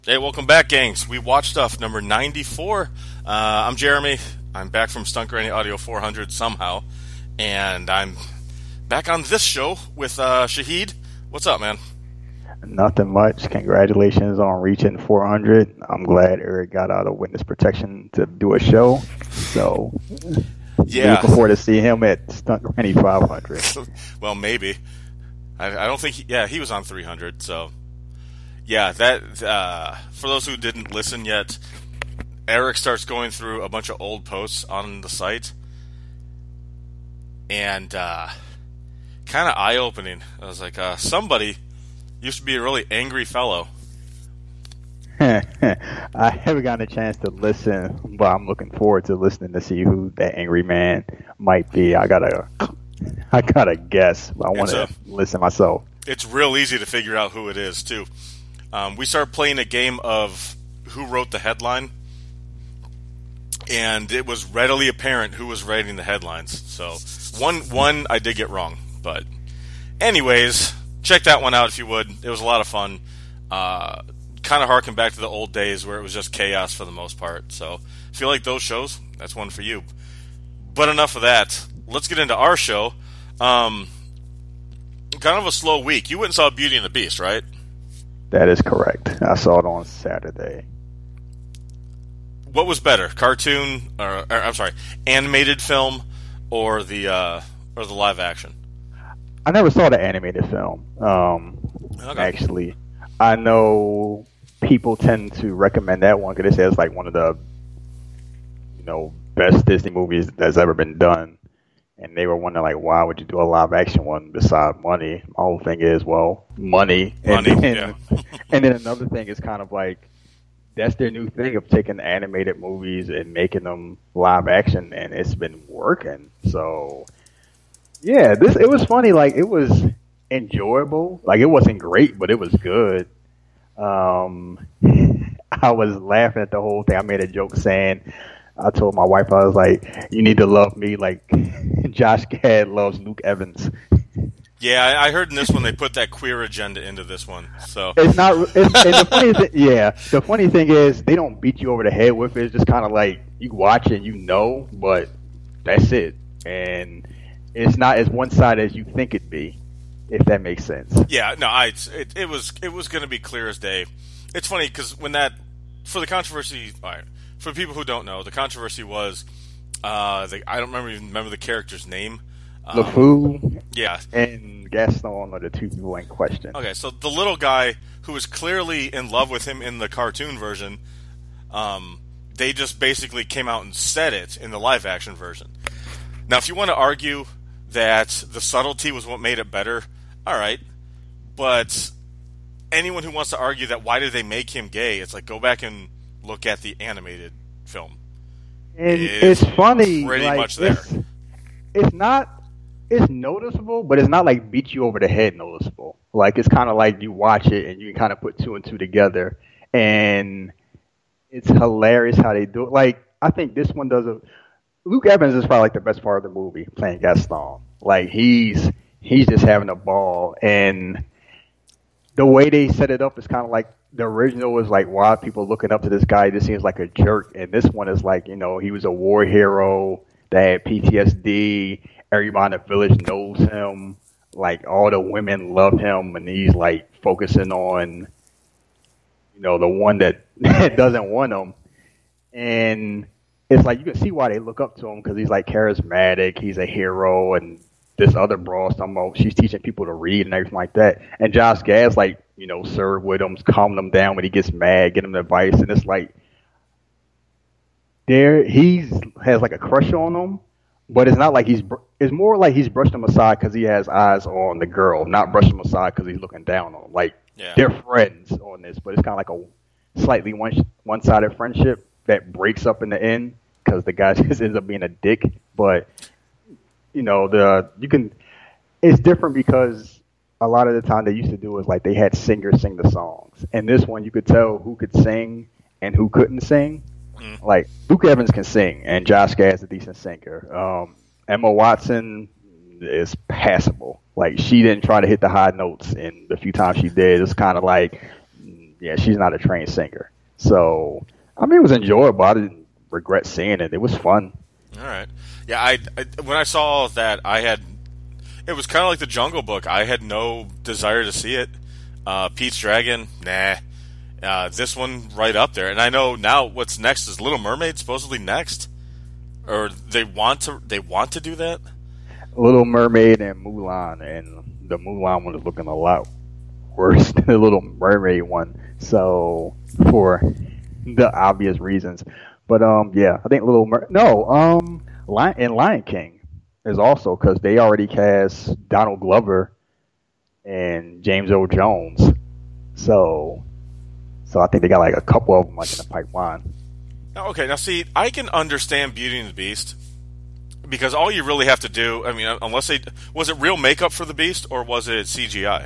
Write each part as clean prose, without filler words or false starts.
Hey, welcome back, gangs. We watched stuff number 94. I'm Jeremy. I'm back from Stunt Granny Audio 400 somehow, and I'm back on this show with Shahid. What's up, man? Nothing much. Congratulations on reaching 400. I'm glad Eric got out of witness protection to do a show. So, Yeah. looking forward to see him at Stunt Granny 500. Well, maybe. I don't think. He was on 300. So, yeah. That for those who didn't listen yet, Eric starts going through a bunch of old posts on the site, and kind of eye-opening. I was like, somebody used to be a really angry fellow. I haven't gotten a chance to listen, but I'm looking forward to listening to see who that angry man might be. I gotta guess, but I want to listen myself. It's real easy to figure out who it is too. We started playing a game of who wrote the headline, and it was readily apparent who was writing the headlines. So one I did get wrong, but anyways, check that one out if you would. It was a lot of fun. Kind of harken back to the old days where it was just chaos for the most part. So if you like those shows, that's one for you. But enough of that. Let's get into our show. Kind of a slow week. You went and saw Beauty and the Beast, right? That is correct. I saw it on Saturday. What was better, cartoon, or I'm sorry, animated film, or the live action? I never saw the animated film. Okay. Actually, I know people tend to recommend that one because it says like one of the, best Disney movies that's ever been done. And they were wondering like, why would you do a live action one besides money? My whole thing is, well, money. And then another thing is kind of like, that's their new thing of taking animated movies and making them live action, and it's been working. So, yeah, it was funny. Like, it was enjoyable. Like, it wasn't great, but it was good. I was laughing at the whole thing. I made a joke saying, I told my wife, I was like, you need to love me like Josh Gad loves Luke Evans. Yeah, I heard in this one they put that queer agenda into this one. So it's not. And the funny thing is they don't beat you over the head with it. It's just kind of like you watch it, but that's it. And it's not as one-sided as you think it'd be, if that makes sense. Yeah, no, it was going to be clear as day. It's funny because for the controversy, all right, for people who don't know, the controversy was I don't remember the character's name. LeFou, yeah, and Gaston are the two people in question. Okay, so the little guy who was clearly in love with him in the cartoon version, they just basically came out and said it in the live action version. Now, if you want to argue that the subtlety was what made it better, all right, but anyone who wants to argue that why did they make him gay, it's like go back and look at the animated film. And it's funny, pretty like, much there. It's not. It's noticeable, but it's not like beat you over the head noticeable. Like, it's kind of like you watch it and you can kind of put two and two together. And it's hilarious how they do it. Like, I think this one does Luke Evans is probably like the best part of the movie, playing Gaston. Like, he's just having a ball. And the way they set it up is kind of like the original was like, why are people looking up to this guy? This seems like a jerk. And this one is like, he was a war hero that had PTSD. Everybody in the village knows him. Like, all the women love him, and he's like focusing on, the one that doesn't want him. And it's like you can see why they look up to him because he's like charismatic. He's a hero, and this other broad, she's teaching people to read and everything like that. And Josh Gad's like, serve with him, calming him down when he gets mad, get him advice, and it's like he has like a crush on him. But it's not like it's more like he's brushed him aside because he has eyes on the girl, not brushed him aside because he's looking down on him. Like, they're friends on this, but it's kind of like a slightly one-sided friendship that breaks up in the end because the guy just ends up being a dick. But, it's different because a lot of the time they used to do is like they had singers sing the songs. And this one, you could tell who could sing and who couldn't sing. Like, Luke Evans can sing, and Josh Gad's a decent singer. Emma Watson is passable. Like, she didn't try to hit the high notes, and the few times she did, it's kind of like Yeah, she's not a trained singer. So, I mean, it was enjoyable. I didn't regret seeing it. It was fun. All right. Yeah, I when I saw that, it was kind of like the Jungle Book. I had no desire to see it. Pete's Dragon, nah. This one right up there. And I know now what's next is Little Mermaid supposedly next, or they want to do that. Little Mermaid and Mulan, and the Mulan one is looking a lot worse than the Little Mermaid one. So for the obvious reasons, but yeah, I think Lion King is also because they already cast Donald Glover and James Earl Jones. So I think they got like a couple of them like in the pipeline. Okay, now see, I can understand Beauty and the Beast because all you really have to do, I mean, was it real makeup for the Beast or was it CGI?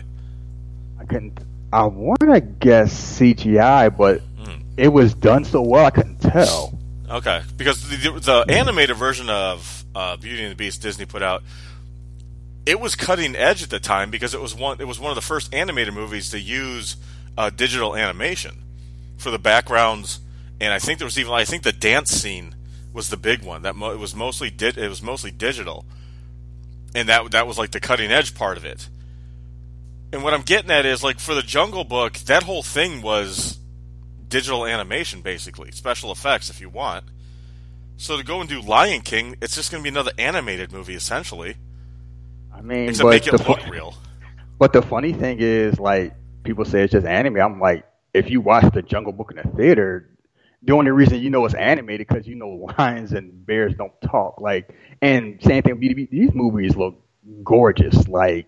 I want to guess CGI, but it was done so well I couldn't tell. Okay, because the animated version of Beauty and the Beast Disney put out, it was cutting edge at the time because it was one of the first animated movies to use digital animation for the backgrounds, and I think the dance scene was the big one. It was mostly digital, and that was like the cutting edge part of it. And what I'm getting at is like for the Jungle Book, that whole thing was digital animation, basically special effects, if you want. So to go and do Lion King, it's just going to be another animated movie, essentially. I mean, to make it look real. But the funny thing is, like, people say it's just anime. I'm like, if you watch the Jungle Book in the theater, the only reason you know it's animated because you know lions and bears don't talk. Like, and same thing with these movies look gorgeous. Like,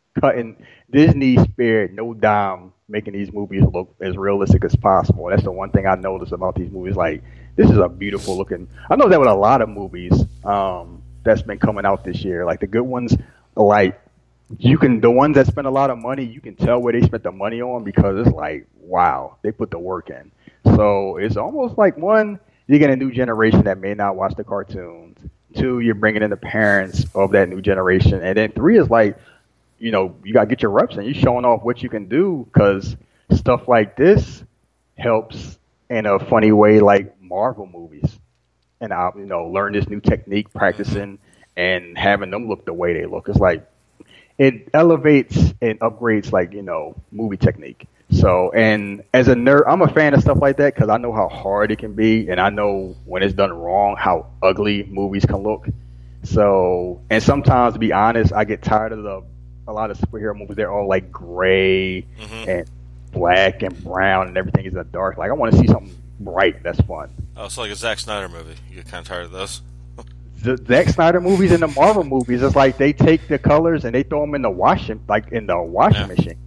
Disney spared no dime making these movies look as realistic as possible. That's the one thing I noticed about these movies. Like, this is a beautiful looking. I know that with a lot of movies that's been coming out this year. Like the good ones, like the ones that spend a lot of money, you can tell where they spent the money on because it's like, wow, they put the work in. So it's almost like one, you get a new generation that may not watch the cartoons. Two, you're bringing in the parents of that new generation, and then three is like, you know, you got to get your reps in. You're showing off what you can do because stuff like this helps in a funny way like Marvel movies. And I, you know, learn this new technique, practicing, and having them look the way they look. It's like it elevates and upgrades, like, you know, movie technique. So, and as a nerd, I'm a fan of stuff like that because I know how hard it can be, and I know when it's done wrong how ugly movies can look. So, and sometimes, to be honest, I get tired of a lot of superhero movies. They're all like gray and black and brown, and everything is in the dark. Like, I want to see something bright that's fun. Oh, it's like a Zack Snyder movie. You get kind of tired of those. The Zack Snyder movies and the Marvel movies, it's like they take the colors and they throw them in the washing machine.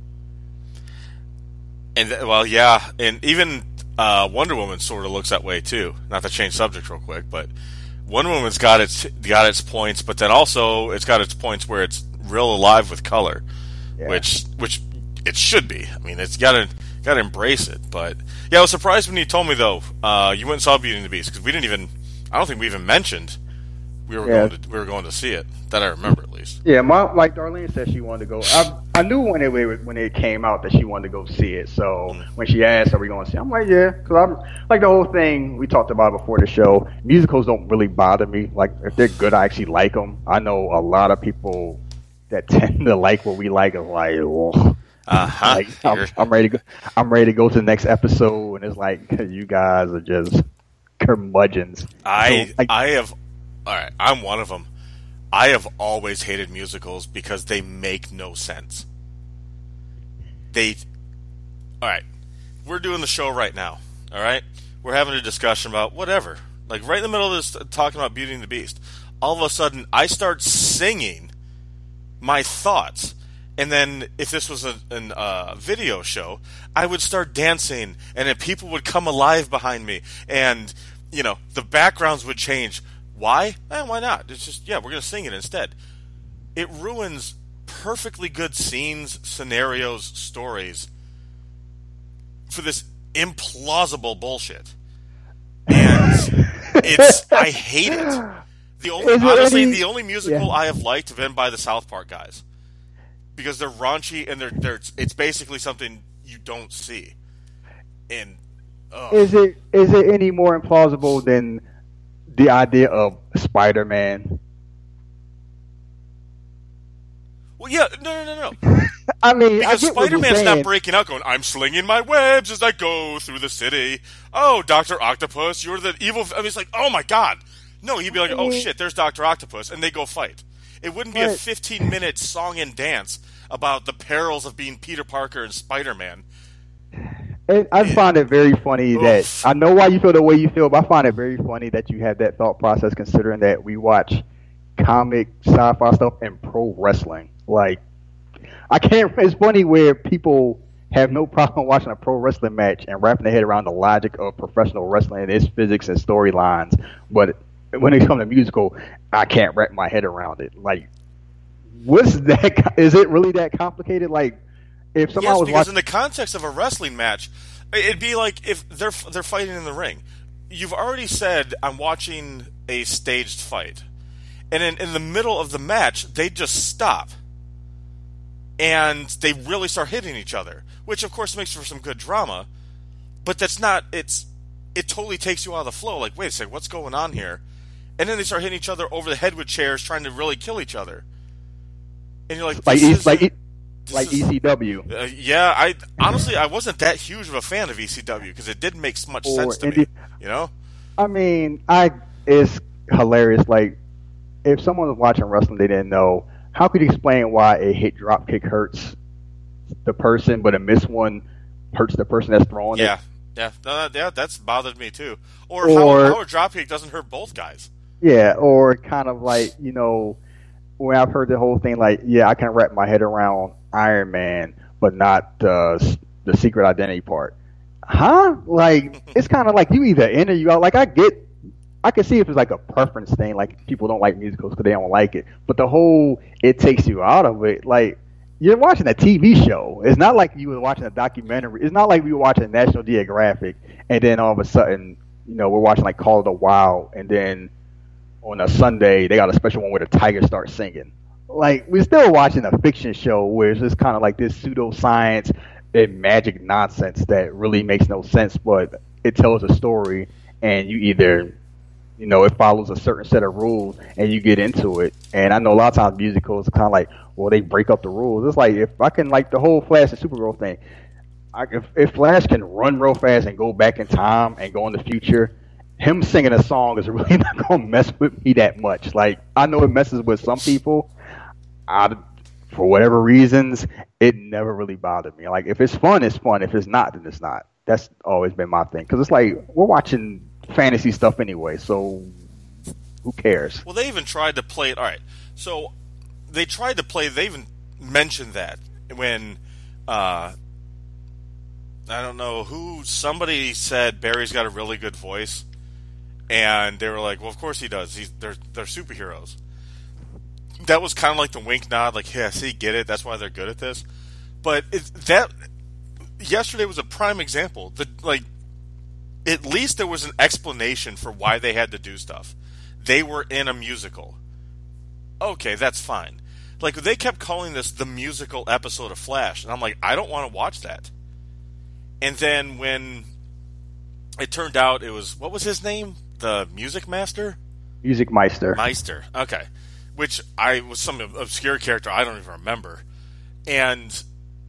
And well, yeah, and even Wonder Woman sort of looks that way too. Not to change subject real quick, but Wonder Woman's got its points, but then also it's got its points where it's real alive with color, which it should be. I mean, it's got to embrace it. But yeah, I was surprised when you told me though. You went and saw Beauty and the Beast because I don't think we even mentioned we were going to see it. That I remember at least. Yeah, like Darlene said, she wanted to go. I knew when it came out that she wanted to go see it. So when she asked, "Are we going to see?" I'm like, "Yeah," because I'm like the whole thing we talked about before the show. Musicals don't really bother me. Like if they're good, I actually like them. I know a lot of people that tend to like what we like. Is like, well, like I'm ready to go. I'm ready to go to the next episode, and it's like you guys are just curmudgeons. All right, I'm one of them. I have always hated musicals because they make no sense. All right, we're doing the show right now, all right? We're having a discussion about whatever. Like right in the middle of this, talking about Beauty and the Beast, all of a sudden I start singing my thoughts. And then if this was a video show, I would start dancing, and then people would come alive behind me. And, you know, the backgrounds would change. Why? Why not? It's just, we're going to sing it instead. It ruins perfectly good scenes, scenarios, stories for this implausible bullshit. And I hate it. The only musical I have liked have been by the South Park guys. Because they're raunchy and it's basically something you don't see. And is it any more implausible than the idea of Spider-Man? Well, yeah, no. I mean, because Spider-Man's not saying. breaking out going, I'm slinging my webs as I go through the city. Oh, Dr. Octopus, you're the evil... I mean, it's like, oh my god. No, he'd be like, oh shit, there's Dr. Octopus, and they go fight. It wouldn't be a 15-minute song and dance about the perils of being Peter Parker and Spider-Man. I find it very funny that... I know why you feel the way you feel, but I find it very funny that you have that thought process considering that we watch comic, sci-fi stuff, and pro wrestling. Like, I can't... It's funny where people have no problem watching a pro wrestling match and wrapping their head around the logic of professional wrestling and its physics and storylines, but when it comes to musical, I can't wrap my head around it. Like, what's that? Is it really that complicated? Like, if somebody was because in the context of a wrestling match, it'd be like if they're fighting in the ring. You've already said I'm watching a staged fight, and in the middle of the match, they just stop, and they really start hitting each other, which of course makes for some good drama. But that's not. It totally takes you out of the flow. Like, wait a second, what's going on here? And then they start hitting each other over the head with chairs, trying to really kill each other. And you're like, like ECW. Yeah, I wasn't that huge of a fan of ECW because it didn't make much sense to me. You know? I mean, it's hilarious. Like, if someone was watching wrestling, they didn't know. How could you explain why a hit drop kick hurts the person, but a missed one hurts the person that's throwing it? Yeah, that's bothered me too. Or how a drop kick doesn't hurt both guys. Yeah, or kind of like, when I've heard the whole thing, like, yeah, I can wrap my head around Iron Man, but not the secret identity part. Huh? Like, it's kind of like you either in or you out. Like, I can see if it's like a preference thing, like people don't like musicals because they don't like it. But the whole, it takes you out of it. Like, you're watching a TV show. It's not like you were watching a documentary. It's not like we were watching National Geographic, and then all of a sudden, we're watching like Call of the Wild, and then on a Sunday, they got a special one where the tiger starts singing. Like, we're still watching a fiction show where it's just kind of like this pseudoscience and magic nonsense that really makes no sense, but it tells a story, and you either, it follows a certain set of rules, and you get into it. And I know a lot of times musicals are kind of like, well, they break up the rules. It's like, if I can, like the whole Flash and Supergirl thing, if Flash can run real fast and go back in time and go in the future, him singing a song is really not going to mess with me that much. Like, I know it messes with some people. For whatever reasons, it never really bothered me. Like, if it's fun, it's fun. If it's not, then it's not. That's always been my thing. Because it's like, we're watching fantasy stuff anyway, so who cares? Well, they even tried to play it. All right, so they tried to play. They even mentioned that when I don't know who, somebody said Barry's got a really good voice. And they were like, well, of course he does. They're superheroes. That was kind of like the wink nod, like, yeah, see, get it? That's why they're good at this. But yesterday was a prime example. At least there was an explanation for why they had to do stuff. They were in a musical. Okay, that's fine. Like, they kept calling this the musical episode of Flash, and I'm like, I don't want to watch that. And then when it turned out it was, what was his name? The Music Master? Music Meister. Meister, okay. Which was some obscure character I don't even remember. And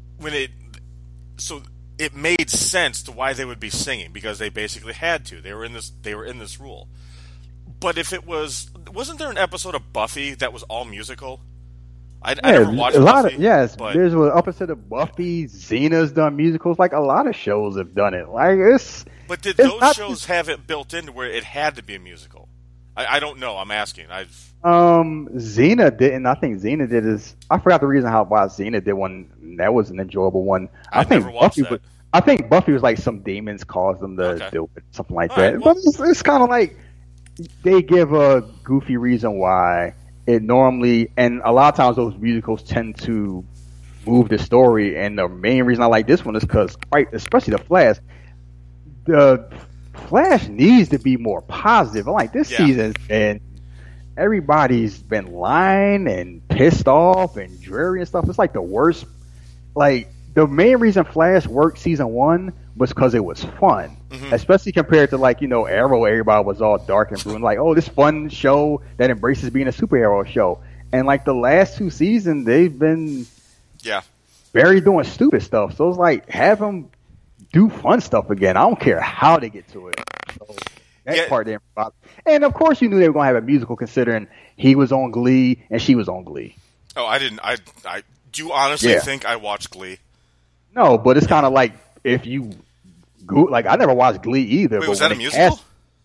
so it made sense to why they would be singing, because they basically had to. They were in this rule. But if it wasn't there an episode of Buffy that was all musical? I never watched Buffy. There's an episode of Buffy. Xena's done musicals. Like, a lot of shows have done it. Like, it's. But did those shows have it built into where it had to be a musical? I don't know. I'm asking. Xena didn't. I think Xena did I forgot the reason why Xena did one. That was an enjoyable one. I think never watched that. I think Buffy was like some demons caused them to do it, something like that. Right, well, but it's kind of like they give a goofy reason why it normally, and a lot of times those musicals tend to move the story. And the main reason I like this one is because, especially the Flash. The Flash needs to be more positive. Like, this season, and everybody's been lying and pissed off and dreary and stuff. It's like the worst. Like, the main reason Flash worked season 1 was because it was fun, especially compared to like Arrow. Everybody was all dark and blue and like, oh, this fun show that embraces being a superhero show. And like the last 2 seasons, they've been very doing stupid stuff. So it's like have them do fun stuff again. I don't care how they get to it. So that part didn't bother. And of course, you knew they were going to have a musical, considering he was on Glee and she was on Glee. Oh, I didn't. I do you honestly think I watched Glee? No, but it's kind of like if you go, like I never watched Glee either. Wait, but was that a musical?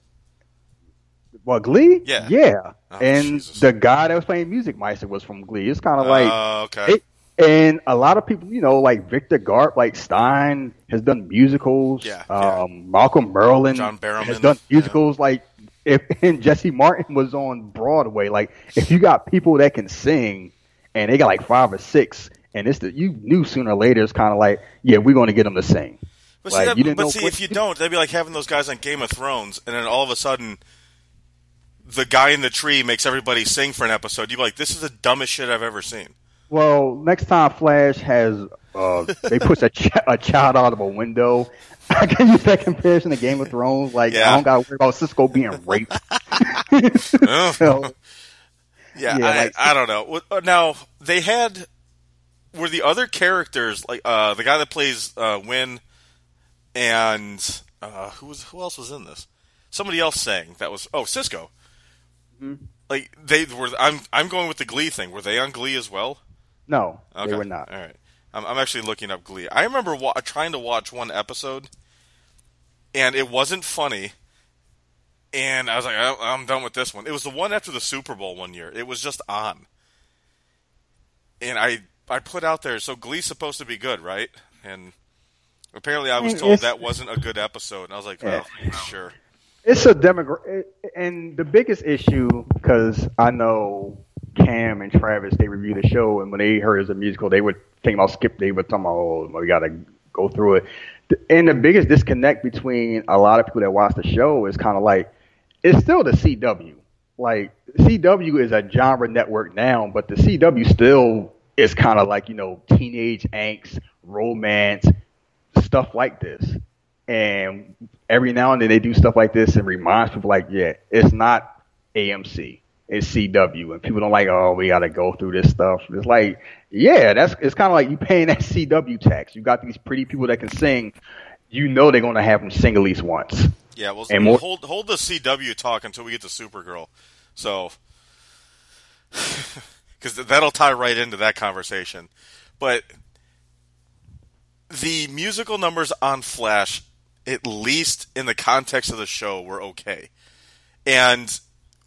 Glee? Yeah. Oh, and Jesus. the guy that was playing Music Meister was from Glee. It's kind of like okay. And a lot of people, like Victor Garp, like Stein, has done musicals. Malcolm Merlin John Barrowman has done musicals. Like, and Jesse Martin was on Broadway. Like, if you got people that can sing, and they got like 5 or 6, and you knew sooner or later it's kind of like, yeah, we're going to get them to sing. But like, if you don't, they'd be like having those guys on Game of Thrones, and then all of a sudden, the guy in the tree makes everybody sing for an episode. You'd be like, this is the dumbest shit I've ever seen. Well, next time Flash has, they push a child out of a window, I can use that comparison to Game of Thrones. Like, I don't got to worry about Cisco being raped. So, I don't know. Now, they were the other characters, like the guy that plays Win, and who else was in this? Somebody else sang that was Cisco. Mm-hmm. Like they were. I'm going with the Glee thing. Were they on Glee as well? No, okay. They were not. All right. I'm actually looking up Glee. I remember trying to watch one episode, and it wasn't funny. And I was like, I'm done with this one. It was the one after the Super Bowl one year. It was just on. And I put out there, so Glee's supposed to be good, right? And apparently I was told that wasn't a good episode. And I was like, well, sure. It's a demographic. And the biggest issue, because I know Cam and Travis, they reviewed the show, and when they heard it was a musical, they would think about Skip. They would talk about, oh, we got to go through it. And the biggest disconnect between a lot of people that watch the show is kind of like, it's still the CW. Like, CW is a genre network now, but the CW still is kind of like, teenage angst, romance, stuff like this. And every now and then they do stuff like this and reminds people like, yeah, it's not AMC. It's CW, and people don't like, oh, we got to go through this stuff. It's like, yeah, it's kind of like you paying that CW tax. You got these pretty people that can sing. They're going to have them sing at least once. Yeah, well, and hold the CW talk until we get to Supergirl. So, because that'll tie right into that conversation. But the musical numbers on Flash, at least in the context of the show, were okay. And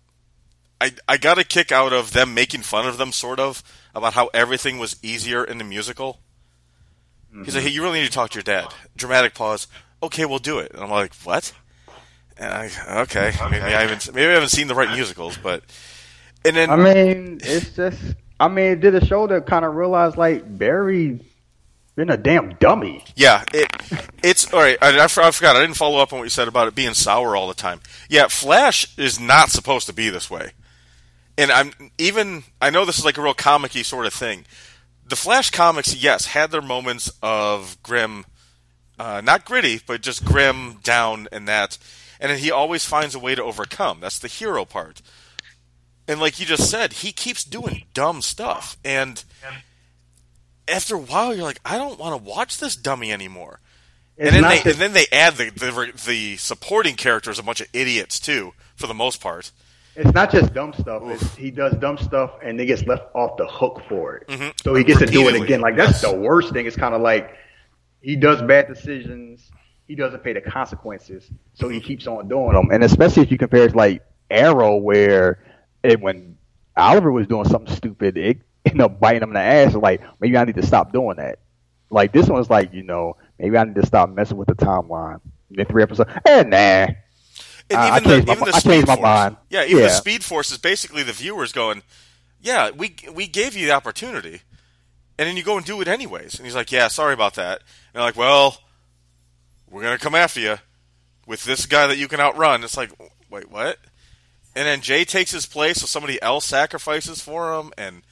I got a kick out of them making fun of them, sort of, about how everything was easier in the musical. Mm-hmm. He's like, hey, you really need to talk to your dad. Dramatic pause. Okay, we'll do it. And I'm like, what? And okay, maybe I haven't seen the right musicals, but and then it's just it did a show that kind of realized like Barry been a damn dummy. Yeah, it's all right. I forgot. I didn't follow up on what you said about it being sour all the time. Yeah, Flash is not supposed to be this way. And I know this is like a real comic-y sort of thing. The Flash comics, yes, had their moments of grim, not gritty, but just grim, down, and that. And then he always finds a way to overcome. That's the hero part. And like you just said, he keeps doing dumb stuff. And after a while, you're like, I don't want to watch this dummy anymore. And then they add the supporting characters, a bunch of idiots too, for the most part. It's not just dumb stuff. He does dumb stuff, and he gets left off the hook for it. Mm-hmm. So he gets to do it again. Like, that's the worst thing. It's kind of like he does bad decisions. He doesn't pay the consequences, so he keeps on doing them. And especially if you compare it to, like, Arrow, where when Oliver was doing something stupid, it ended up biting him in the ass. Like, maybe I need to stop doing that. Like, this one's like, maybe I need to stop messing with the timeline. In 3 episodes, nah. And even the Speed Force. Mind. Yeah, even the Speed Force is basically the viewers going, yeah, we gave you the opportunity, and then you go and do it anyways. And he's like, yeah, sorry about that. And they're like, well, we're going to come after you with this guy that you can outrun. It's like, wait, what? And then Jay takes his place, so somebody else sacrifices for him, and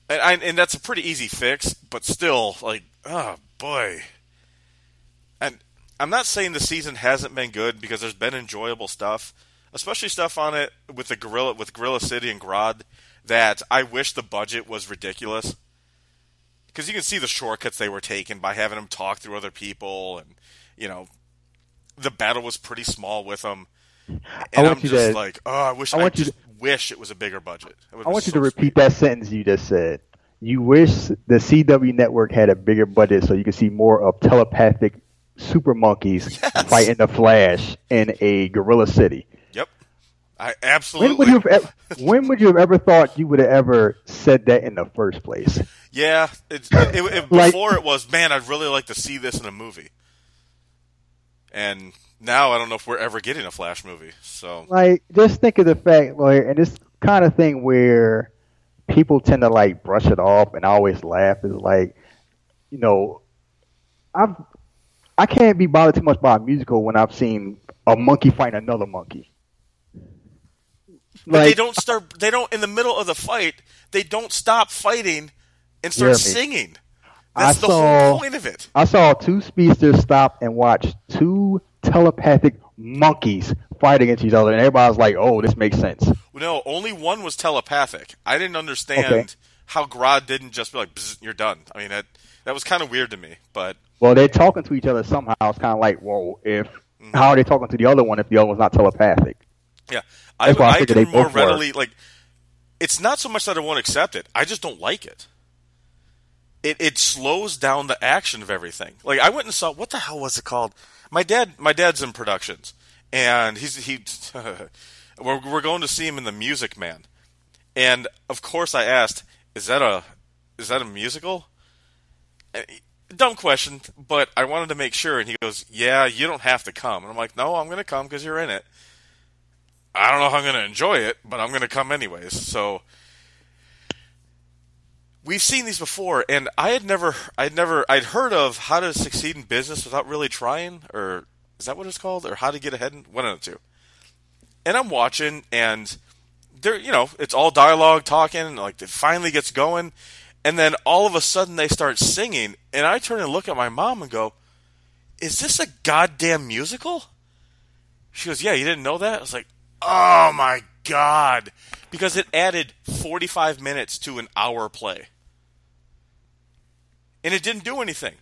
that's a pretty easy fix, but still, like, oh, boy. And I'm not saying the season hasn't been good because there's been enjoyable stuff, especially stuff on it with Gorilla City and Grodd that I wish the budget was ridiculous. Because you can see the shortcuts they were taking by having them talk through other people, and the battle was pretty small with them. And I'm just like, I wish it was a bigger budget. I want you to repeat that sentence you just said. You wish the CW network had a bigger budget so you could see more of telepathic super monkeys fighting the Flash in a Gorilla City. Yep. I absolutely. When would you have ever thought you would have ever said that in the first place? Yeah. Before it was, man, I'd really like to see this in a movie. And now I don't know if we're ever getting a Flash movie. So, just think of the fact, and this kind of thing where people tend to brush it off, and I always laugh. Is I can't be bothered too much by a musical when I've seen a monkey fight another monkey. But they don't in the middle of the fight, they don't stop fighting and start singing. That's the whole point of it. I saw two speedsters stop and watch two telepathic monkeys fight against each other, and everybody was like, oh, this makes sense. No, only one was telepathic. I didn't understand how Grodd didn't just be like, you're done. I mean, that was kind of weird to me. But well, they're talking to each other somehow. It's kind of like, whoa, how are they talking to the other one if the other one's not telepathic? Yeah, I can more readily, it's not so much that I won't accept it. I just don't like it. It slows down the action of everything. I went and saw, what the hell was it called? My dad's in productions, and we're going to see him in The Music Man, and of course I asked, is that a musical? Dumb question, but I wanted to make sure, and he goes, yeah, you don't have to come. And I'm like, no, I'm going to come because you're in it. I don't know how I'm going to enjoy it, but I'm going to come anyways. So we've seen these before, and I'd heard of How to Succeed in Business Without Really Trying, or is that what it's called? Or How to Get Ahead? One of the two. And I'm watching, and they're, it's all dialogue, talking, and it finally gets going, and then all of a sudden they start singing, and I turn and look at my mom and go, is this a goddamn musical? She goes, yeah, you didn't know that? I was like, oh my God. Because it added 45 minutes to an hour play. And it didn't do anything.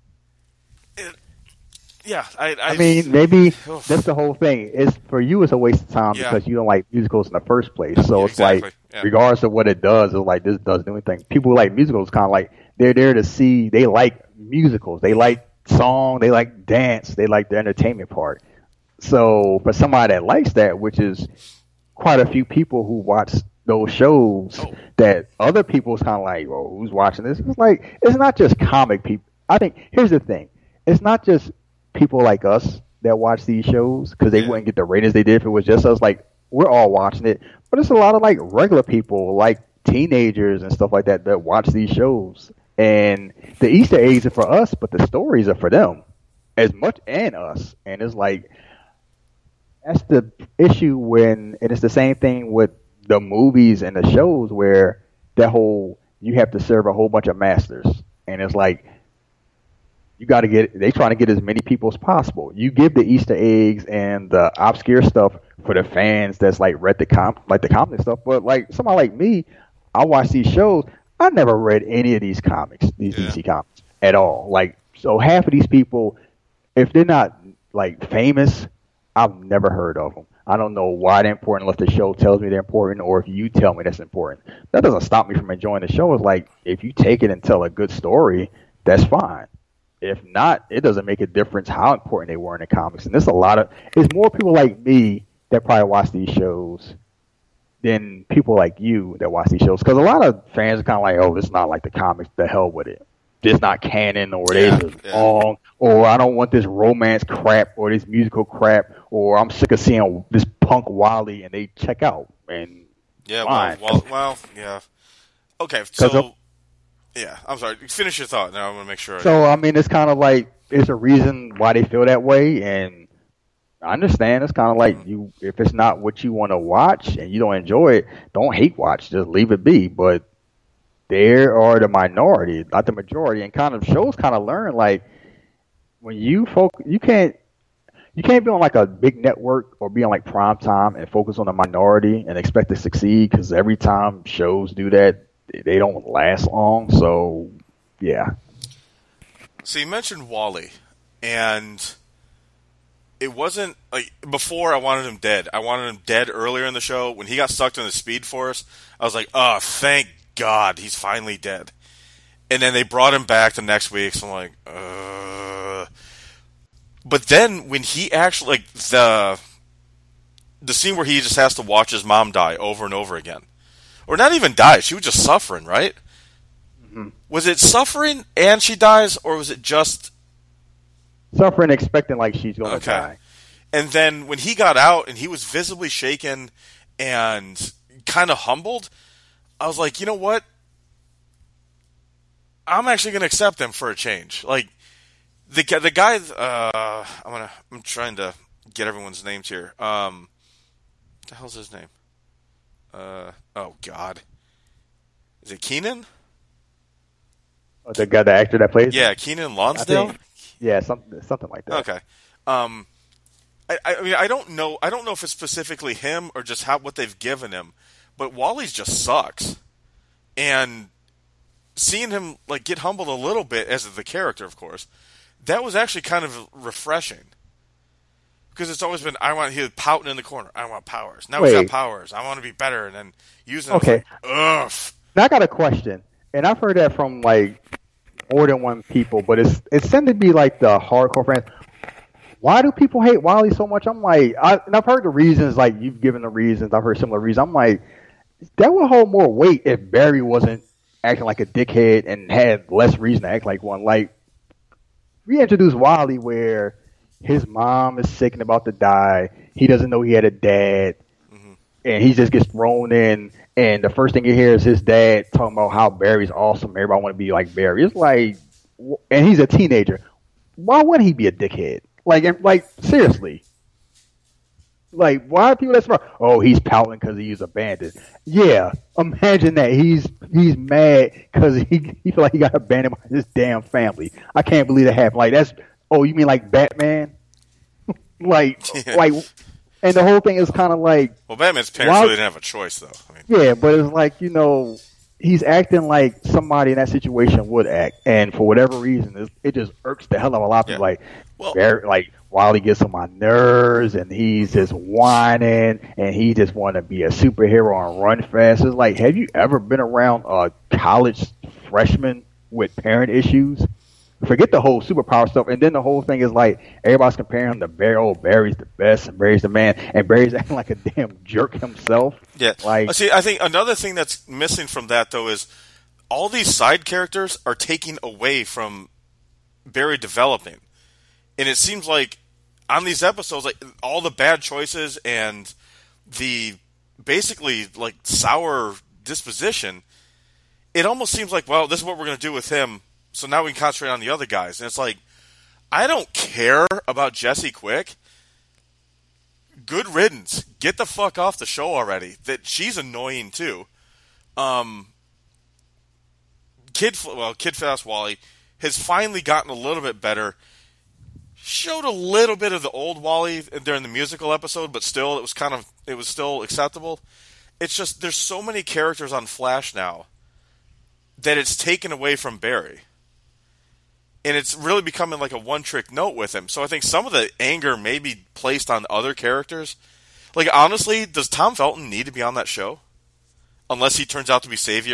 I mean, maybe that's the whole thing. For you, it's a waste of time because you don't like musicals in the first place. So it's regardless of what it does, it's this doesn't do anything. People who like musicals kind of they're there to see, they like musicals. They like song, they like dance, they like the entertainment part. So for somebody that likes that, which is quite a few people who watch those shows, that other people's kind of well, who's watching this? It's not just comic people. I think, here's the thing. It's not just people like us that watch these shows because they wouldn't get the ratings they did if it was just us. We're all watching it, but it's a lot of regular people, teenagers and stuff like that watch these shows. And the Easter eggs are for us, but the stories are for them as much, and us. And it's that's the issue and it's the same thing with the movies and the shows where you have to serve a whole bunch of masters. And it's you got to they trying to get as many people as possible. You give the Easter eggs and the obscure stuff for the fans that's read the comic stuff. But somebody like me, I watch these shows. I never read any of these comics, these DC comics at all. So half of these people, if they're not famous, I've never heard of them. I don't know why they're important unless the show tells me they're important or if you tell me that's important. That doesn't stop me from enjoying the show. It's if you take it and tell a good story, that's fine. If not, it doesn't make a difference how important they were in the comics. And it's more people like me that probably watch these shows than people like you that watch these shows. Because a lot of fans are kind of oh, this is not like the comics, the hell with it. It's not canon, or it's wrong, or I don't want this romance crap, or this musical crap, or I'm sick of seeing this punk Wally, and they check out. And fine. Yeah. Okay, so I'm sorry. Finish your thought. Now I want to make sure. So I mean, it's kind of it's a reason why they feel that way, and I understand. It's kind of if it's not what you want to watch and you don't enjoy it, don't hate watch. Just leave it be. But there are the minority, not the majority, and shows learn when you can't be on like a big network or be on like prime time and focus on the minority and expect to succeed because every time shows do that, they don't last long. So, yeah. So you mentioned Wally, and it wasn't like before. I wanted him dead. I wanted him dead earlier in the show when he got sucked into the Speed Force. I was like, oh, thank God, he's finally dead. And then they brought him back the next week. So I'm like, But then when he actually like the scene where he just has to watch his mom die over and over again, or not even die, she was just suffering, right? Mm-hmm. Was it suffering and she dies, or was it just Suffering, expecting like she's going to die. And then when he got out and he was visibly shaken and kind of humbled, I was like, you know what? I'm actually going to accept them for a change. Like the guy, I'm trying to get everyone's names here. What the hell's his name? Oh God, is it Keenan? Oh, the actor that plays. Yeah, Keenan Lonsdale. Yeah, something like that. Okay. I mean, I don't know if it's specifically him or just what they've given him, but Wally's just sucks. And seeing him like get humbled a little bit as the character, of course, that was actually kind of refreshing. Because it's always been, he was pouting in the corner. I want powers. Now he's got powers. I want to be better, and then using them. Okay. Ugh. Now I got a question, and I've heard that from like more than one people, but it's tend to be like the hardcore fans. Why do people hate Wally so much? I'm like, and I've heard the reasons. Like you've given the reasons. I've heard similar reasons. I'm like, that would hold more weight if Barry wasn't acting like a dickhead and had less reason to act like one. Like we introduced Wally where his mom is sick and about to die. He doesn't know he had a dad, and he just gets thrown in. And the first thing you hear is his dad talking about how Barry's awesome. Everybody want to be like Barry. It's like, and he's a teenager. Why wouldn't he be a dickhead? Like seriously. Like, why are people that smart? Oh, he's pouting because he's abandoned. Yeah, imagine that. He's mad because he feel like he got abandoned by his damn family. I can't believe that happened. Like that's. Oh, you mean like Batman? like. And the whole thing is kind of like... Well, Batman's parents really didn't have a choice, though. I mean, yeah, but it's like, he's acting like somebody in that situation would act. And for whatever reason, it just irks the hell out of a lot of people. Like, Wally gets on my nerves, and he's just whining, and he just want to be a superhero and run fast. It's like, have you ever been around a college freshman with parent issues? Forget the whole superpower stuff, and then the whole thing is like everybody's comparing him to Barry. Oh, Barry's the best, and Barry's the man, and Barry's acting like a damn jerk himself. Yeah. See, I think another thing that's missing from that though is all these side characters are taking away from Barry developing, and it seems like on these episodes, like all the bad choices and the basically like sour disposition, it almost seems like, well, this is what we're going to do with him. So now we can concentrate on the other guys. And it's like, I don't care about Jesse Quick. Good riddance. Get the fuck off the show already. That she's annoying too. Kid Fast Wally has finally gotten a little bit better. Showed a little bit of the old Wally during the musical episode, but still, it was still acceptable. It's just, there's so many characters on Flash now that it's taken away from Barry. And it's really becoming like a one-trick note with him. So I think some of the anger may be placed on other characters. Like, honestly, does Tom Felton need to be on that show? Unless he turns out to be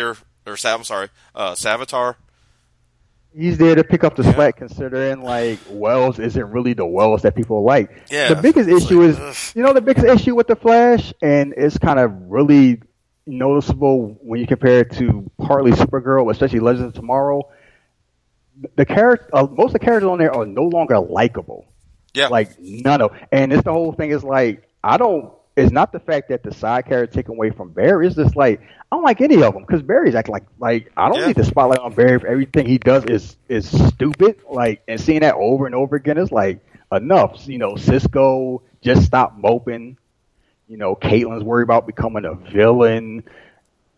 Savitar. He's there to pick up the slack, considering, like, Wells isn't really the Wells that people like. Yeah. The biggest issue is, the biggest issue with The Flash, and it's kind of really noticeable when you compare it to partly Supergirl, especially Legends of Tomorrow. Most of the characters on there are no longer likable. Yeah. Like, none of. And it's the whole thing is like, it's not the fact that the side character taken away from Barry. It's just like, I don't like any of them because Barry's acting like I don't need the spotlight on Barry for everything he does is stupid. Like, and seeing that over and over again is like, enough. Cisco, just stop moping. Caitlin's worried about becoming a villain.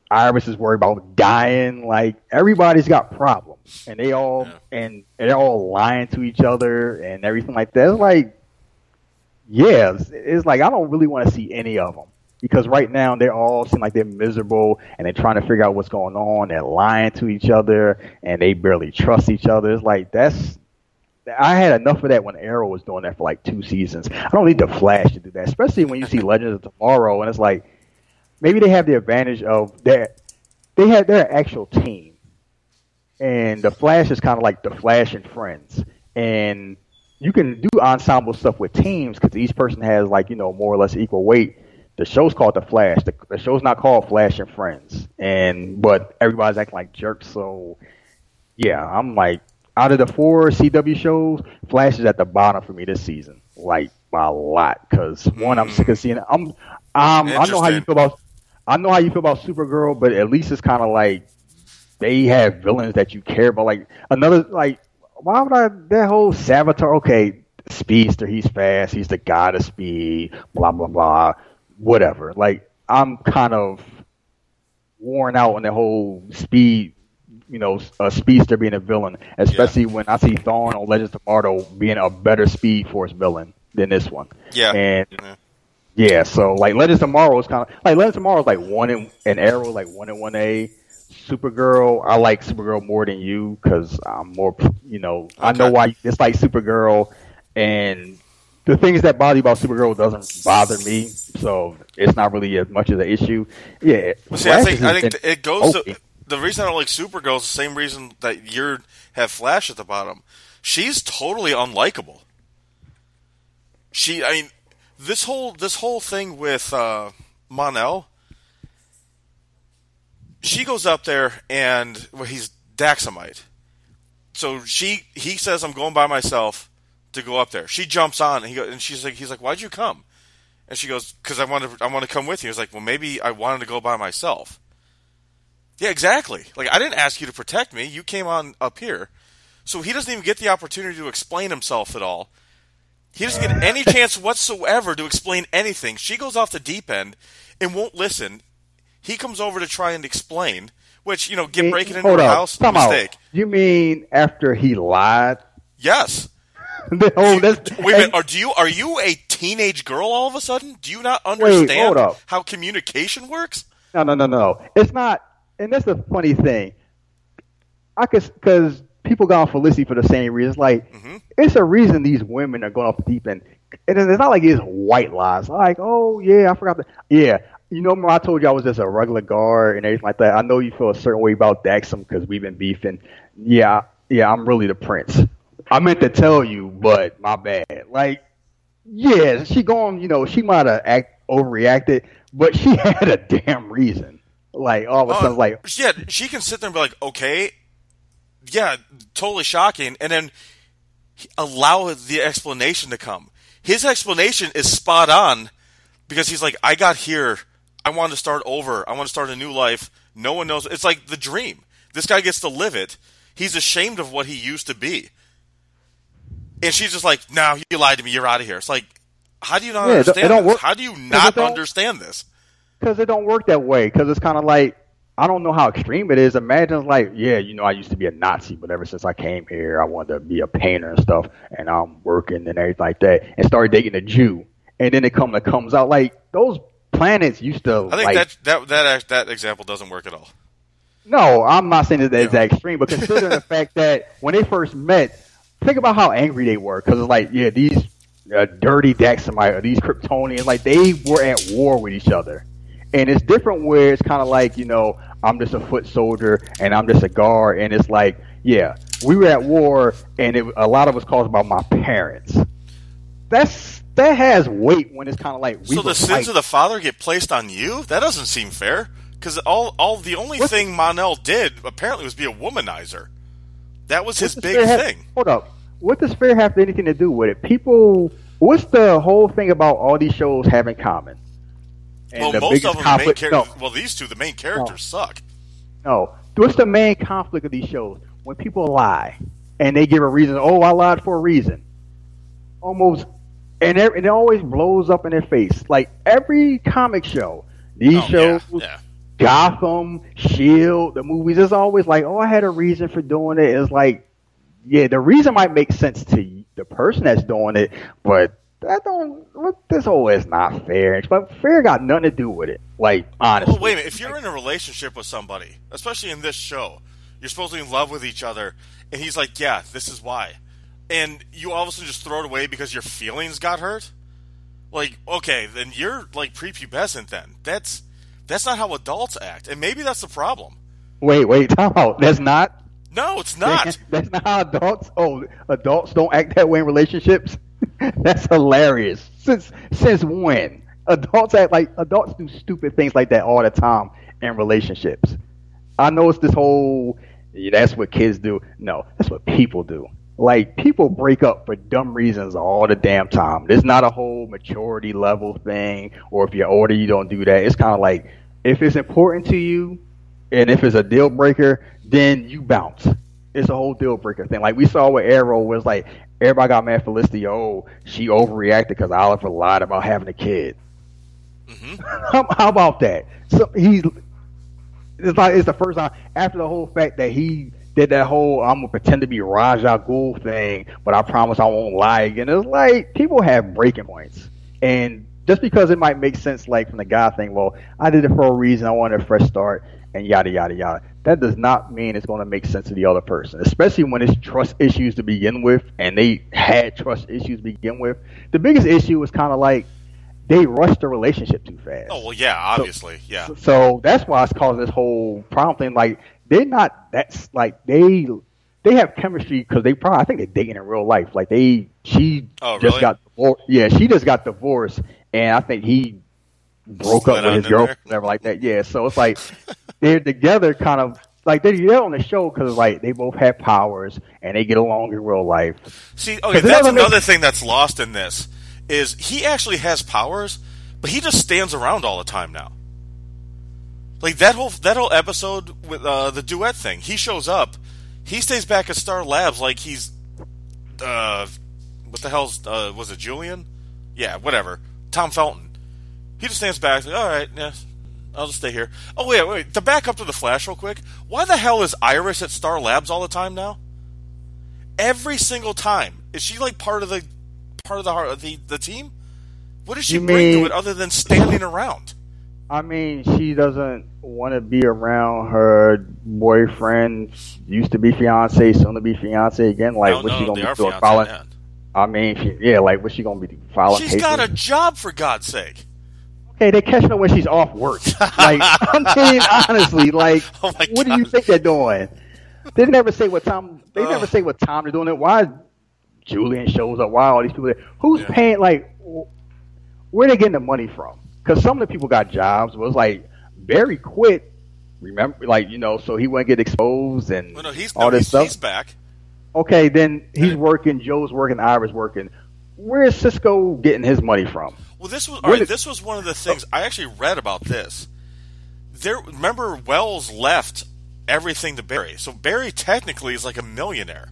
Iris is worried about dying. Like everybody's got problems, and they all and they're all lying to each other and everything like that. It's like, yeah, it's like I don't really want to see any of them because right now they all seem like they're miserable and they're trying to figure out what's going on. They're lying to each other and they barely trust each other. It's like I had enough of that when Arrow was doing that for like 2 seasons. I don't need the Flash to do that, especially when you see Legends of Tomorrow and it's like maybe they have the advantage of their actual team, and the Flash is kind of like the Flash and Friends, and you can do ensemble stuff with teams because each person has like more or less equal weight. The show's called The Flash. The show's not called Flash and Friends, but everybody's acting like jerks. So yeah, I'm like out of the 4 CW shows, Flash is at the bottom for me this season, like by a lot. Because one, I'm sick of seeing it. I know how you feel about Supergirl, but at least it's kind of like they have villains that you care about. Like another, like why would that whole Savitar? Okay, Speedster, he's fast, he's the god of speed, blah blah blah, whatever. Like I'm kind of worn out on the whole speed. Speedster being a villain, especially when I see Thawne on Legends of Tomorrow being a better Speed Force villain than this one. Yeah. And yeah, so like Legends of Tomorrow is kind of like Legends of Tomorrow is like 1 and Arrow like 1 and 1A. Supergirl, I like Supergirl more than you because I'm more, okay. I know why you dislike Supergirl, and the things that bother you about Supergirl doesn't bother me, so it's not really as much of an issue. Yeah, see, I think it goes to the reason I don't like Supergirl is the same reason that you have Flash at the bottom. She's totally unlikable. This whole thing with Mon-El, she goes up there and he's Daxamite. So he says, I'm going by myself to go up there. She jumps on and he's like, why'd you come? And she goes, because I want to come with you. He's like, well, maybe I wanted to go by myself. Yeah, exactly. Like, I didn't ask you to protect me. You came on up here. So he doesn't even get the opportunity to explain himself at all. He doesn't get any chance whatsoever to explain anything. She goes off the deep end and won't listen. He comes over to try and explain, which, breaking into her house, mistake. You mean after he lied? Yes. Wait a minute, are you a teenage girl all of a sudden? Do you not understand how communication works? No. It's not, and that's the funny thing. Because people got on Felicity for the same reason. Like, it's a reason these women are going off the deep end. And it's not like it's white lies. Like, oh, yeah, I forgot that. Yeah. Remember I told you I was just a regular guard and everything like that. I know you feel a certain way about Daxam because we've been beefing. Yeah, I'm really the prince. I meant to tell you, but my bad. Like, yeah, she she might have overreacted, but she had a damn reason. Like, all of a sudden, like... Yeah, she can sit there and be like, okay, yeah, totally shocking, and then allow the explanation to come. His explanation is spot on because he's like, I got here... I want to start over. I want to start a new life. No one knows. It's like the dream. This guy gets to live it. He's ashamed of what he used to be. And she's just like, no, you lied to me. You're out of here. It's like, how do you not understand this? How do you not understand this? Because it don't work that way. Because it's kind of like, I don't know how extreme it is. Imagine like, yeah, I used to be a Nazi, but ever since I came here, I wanted to be a painter and stuff. And I'm working and everything like that. And started dating a Jew. And then it comes out like those planets used to. I think that example doesn't work at all. No, I'm not saying that exact extreme, but considering the fact that when they first met, think about how angry they were because it's like, yeah, these dirty Daxamite or these Kryptonians, like they were at war with each other, and it's different where it's kind of like I'm just a foot soldier and I'm just a guard, and it's like, yeah, we were at war, and a lot of us caused by my parents. That has weight when it's kind of like so the sins of the father get placed on you. That doesn't seem fair because the only thing Mon-El did apparently was be a womanizer. That was his big thing. Hold up, what does fair have anything to do with it? What's the whole thing about all these shows have in common? And most of them, the main characters. Well, these two, the main characters suck. No, what's the main conflict of these shows? When people lie and they give a reason. Oh, I lied for a reason. Almost. And it always blows up in their face. Like every comic show, these shows, Gotham, Shield, the movies. It's always like, oh, I had a reason for doing it. It's like, yeah, the reason might make sense to the person that's doing it, but that don't. This whole is not fair. But fair got nothing to do with it. Like, honestly. Well, wait a minute. If you're in a relationship with somebody, especially in this show, you're supposed to be in love with each other, and he's like, yeah, this is why. And you all of a sudden just throw it away because your feelings got hurt? Like, okay, then you're, like, prepubescent then. That's not how adults act. And maybe that's the problem. Wait, time out. That's not? No, it's not. That's not how adults don't act that way in relationships? That's hilarious. Since when? Adults do stupid things like that all the time in relationships. I know it's this whole, that's what kids do. No, that's what people do. Like, people break up for dumb reasons all the damn time. There's not a whole maturity level thing, or if you're older, you don't do that. It's kind of like, if it's important to you, and if it's a deal breaker, then you bounce. It's a whole deal breaker thing. Like we saw with Arrow, was like, everybody got mad for Felicity. Oh, she overreacted because Oliver lied about having a kid. Mm-hmm. How about that? So it's the first time after the whole fact that he did that whole I'm gonna pretend to be Ra's al Ghul thing, but I promise I won't lie again. It's like people have breaking points, and just because it might make sense, like from the guy thing, well, I did it for a reason. I wanted a fresh start, and yada yada yada. That does not mean it's going to make sense to the other person, especially when it's trust issues to begin with, and they had trust issues to begin with. The biggest issue was kind of like they rushed the relationship too fast. Oh well, yeah, obviously, yeah. So that's why it's caused this whole problem thing. Like they're not. That's like they have chemistry because I think they're dating in real life. Like she just got divorced. Yeah, she just got divorced, and I think he broke up with his girlfriend, whatever like that. Yeah, so it's like they're together, kind of like they're on the show because like they both have powers and they get along in real life. See, okay, that's another thing that's lost in this is he actually has powers, but he just stands around all the time now. Like that whole episode with the duet thing, he shows up, he stays back at Star Labs like he's what the hell's was it Julian? Yeah, whatever. Tom Felton. He just stands back like, all right, yeah, I'll just stay here. Oh wait, to back up to the Flash real quick, why the hell is Iris at Star Labs all the time now? Every single time, is she like part of the team? What does she bring to it other than standing around? I mean, she doesn't want to be around her boyfriend, used to be fiance, soon to be fiance again. Like, what's she gonna be doing? Following? I mean, like, what's she gonna be following? She's got a job, for God's sake. Okay, they're catching her when she's off work. Like, I'm saying honestly, like, what do you think they're doing? They never say what time. They never say what time they're doing it. Why Julian shows up? Why all these people there? Who's paying? Like, where are they getting the money from? Because some of the people got jobs. It was like Barry quit. Remember, like so he wouldn't get exposed and all this stuff. He's back. Okay, then he's working. Joe's working. Iris working. Where's Cisco getting his money from? Well, this was one of the things I actually read about this. Remember, Wells left everything to Barry, so Barry technically is like a millionaire.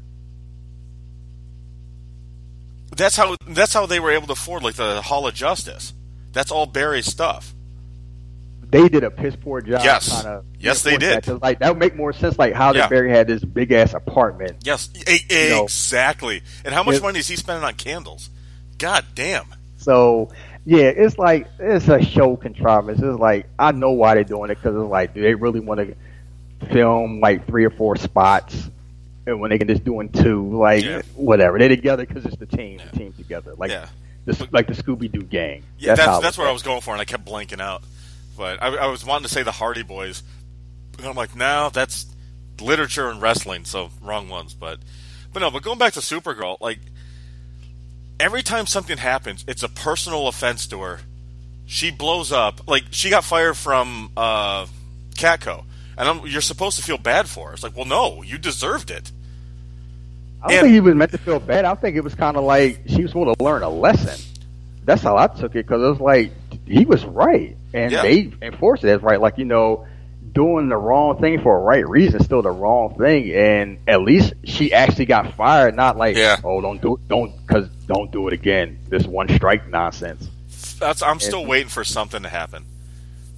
That's how they were able to afford like the Hall of Justice. That's all Barry's stuff. They did a piss poor job. Yes, they did. That would make more sense. Like how did Barry had this big ass apartment? Yes, exactly. And how much money is he spending on candles? God damn. So yeah, it's like it's a show contrivance. It's like I know why they're doing it because it's like, do they really want to film like 3 or 4 spots, and when they can just doing 2, like whatever, they're together because it's the team together, like the Scooby Doo gang. Yeah, that's where I was going for, and I kept blanking out. But I was wanting to say the Hardy Boys, and I'm like, no, that's literature and wrestling, so wrong ones. But going back to Supergirl, like every time something happens, it's a personal offense to her. She blows up. Like she got fired from Catco, and you're supposed to feel bad for her. It's like, well, no, you deserved it. I don't think he was meant to feel bad. I think it was kind of like she was supposed to learn a lesson. That's how I took it, because it was like he was right, and they enforced it as right. Like doing the wrong thing for a right reason is still the wrong thing, and at least she actually got fired. Not like don't do it again. This one strike nonsense. I'm still waiting for something to happen.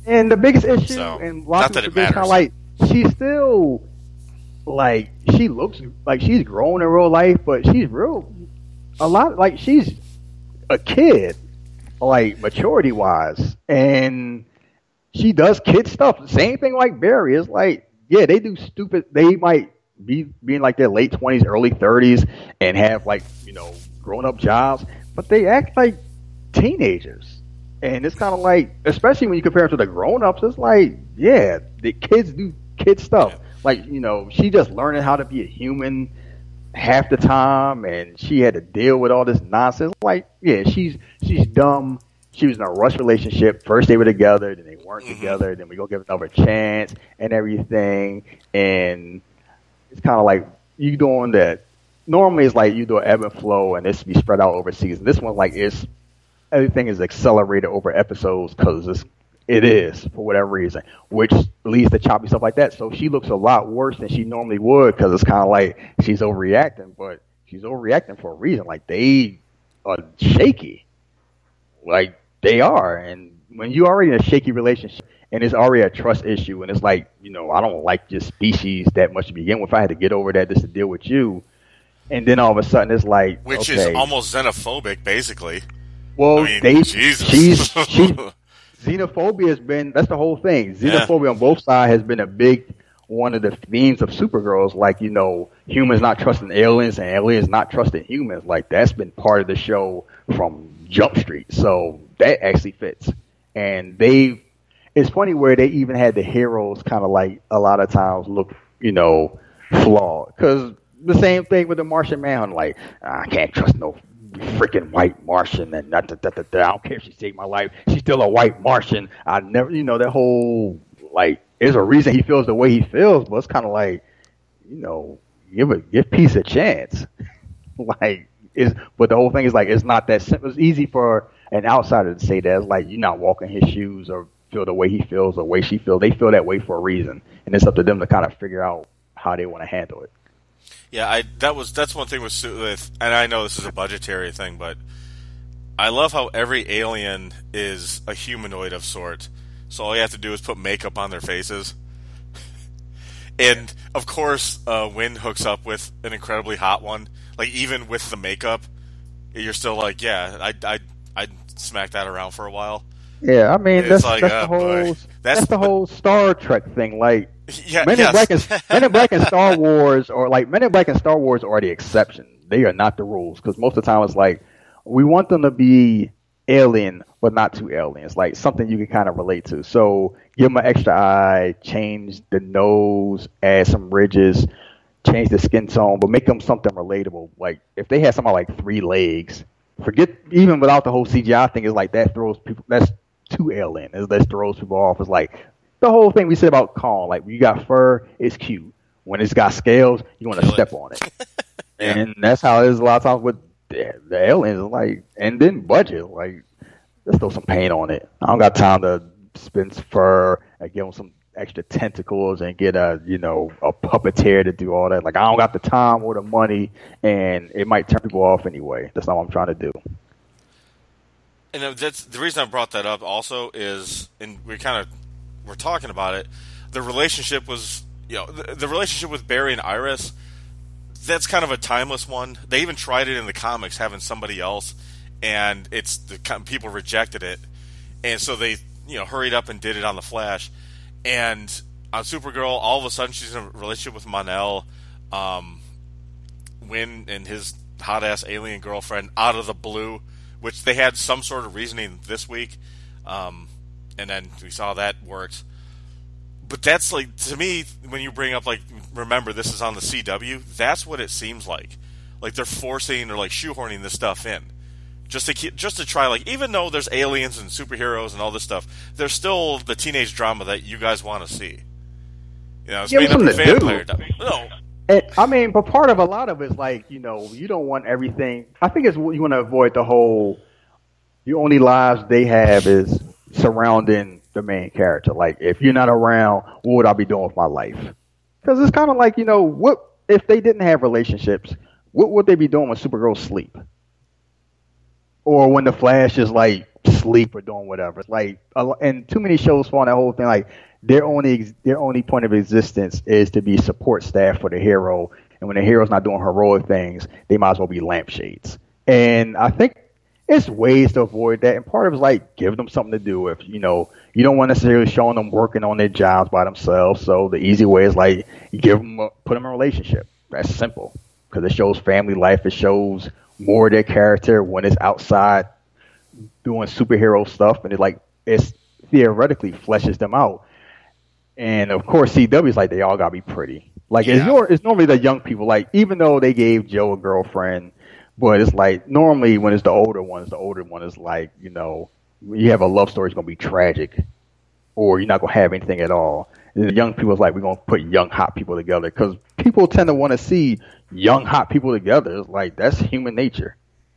And the biggest issue, So, and a lot not of that people it forget, kind matters. of like she's still like she looks like she's grown in real life, but she's real a lot like she's a kid, like maturity wise, and she does kid stuff. Same thing like Barry is like, yeah, they do stupid. They might be in like their late 20s, early 30s, and have like grown up jobs, but they act like teenagers. And it's kind of like, especially when you compare it to the grown ups, it's like, yeah, the kids do kid stuff. Yeah. Like, she just learning how to be a human half the time, and she had to deal with all this nonsense. Like, yeah, she's dumb. She was in a rush relationship. First they were together, then they weren't together. Then we go give another chance and everything. And it's kind of like you doing that. Normally, it's like you do an ebb and flow, and this be spread out over seasons. This one, like, everything is accelerated over episodes because it is for whatever reason, which leads to choppy stuff like that. So she looks a lot worse than she normally would because it's kind of like she's overreacting, but she's overreacting for a reason. Like, they are shaky, like they are, and when you're already in a shaky relationship and it's already a trust issue, and it's like I don't like your species that much to begin with. I had to get over that just to deal with you, and then all of a sudden it's like, Which okay, is almost xenophobic, basically. well, I mean, Jesus. she's xenophobia has been, that's the whole thing. Xenophobia on both sides has been a big one of the themes of Supergirls, like, humans not trusting aliens and aliens not trusting humans. Like, that's been part of the show from Jump Street. So that actually fits. And it's funny where they even had the heroes kind of like a lot of times look, flawed. Because the same thing with the Martian Manhunter, like, I can't trust no freaking white Martian, and I don't care if she saved my life. She's still a white Martian. I never, that whole, like, there's a reason he feels the way he feels, but it's kind of like, give peace a chance. Like, but the whole thing is like, it's not that simple. It's easy for an outsider to say that. It's like, you're not walking his shoes or feel the way he feels, the way she feels. They feel that way for a reason, and it's up to them to kind of figure out how they want to handle it. Yeah, that's one thing with, and I know this is a budgetary thing, but I love how every alien is a humanoid of sort. So all you have to do is put makeup on their faces. And of course, Wynn hooks up with an incredibly hot one. Like, even with the makeup, you're still like, yeah, I'd smack that around for a while. Yeah, I mean, It's that's, like, that's the whole Star Trek thing. Like, Yeah, Men in Black and Star Wars, or like Men in Black and Star Wars, are the exception. They are not the rules, because most of the time it's like we want them to be alien, but not too alien. It's like something you can kind of relate to. So give them an extra eye, change the nose, add some ridges, change the skin tone, but make them something relatable. Like, if they had something like 3 legs, forget, even without the whole CGI thing, is like that throws people. That's too alien. That throws people off. It's like the whole thing we said about Kong. Like, when you got fur, it's cute. When it's got scales, you want to step on it. Yeah. And that's how it is a lot of times with the aliens. Like, and then budget. Like, let's throw some paint on it. I don't got time to spend fur and give them some extra tentacles and get a puppeteer to do all that. Like, I don't got the time or the money, and it might turn people off anyway. That's not what I'm trying to do. And that's the reason I brought that up. Also, is, and we're talking about it. The relationship was, the relationship with Barry and Iris. That's kind of a timeless one. They even tried it in the comics, having somebody else, and people rejected it, and so they hurried up and did it on the Flash. And on Supergirl, all of a sudden she's in a relationship with Mon-El, Wynn and his hot ass alien girlfriend out of the blue, which they had some sort of reasoning this week, and then we saw that worked. But that's, like, to me, when you bring up, like, remember this is on the CW, that's what it seems like. Like, they're forcing or like shoehorning this stuff in, just to try, like, even though there's aliens and superheroes and all this stuff, there's still the teenage drama that you guys want to see. It's being up a vampire. No. I mean, but part of a lot of it is like, you don't want everything. I think it's you want to avoid the whole, the only lives they have is surrounding the main character. Like, if you're not around, what would I be doing with my life? Because it's kind of like, what if they didn't have relationships? What would they be doing when Supergirl sleep? Or when the Flash is like asleep or doing whatever. It's like, and too many shows fall on that whole thing. Like their only point of existence is to be support staff for the hero, and when the hero's not doing heroic things, they might as well be lampshades. And I think it's ways to avoid that, and part of it is like give them something to do. If you don't want necessarily showing them working on their jobs by themselves, so the easy way is like put them in a relationship. That's simple because it shows family life. It shows more of their character when it's outside doing superhero stuff, and it's theoretically fleshes them out. And of course, CW's like they all gotta be pretty. Like it's normally the young people. Like even though they gave Joe a girlfriend. But it's like normally when it's the older one is like, you have a love story, it's going to be tragic or you're not going to have anything at all. And the young people is like, we're going to put young, hot people together because people tend to want to see young, hot people together. It's like, that's human nature.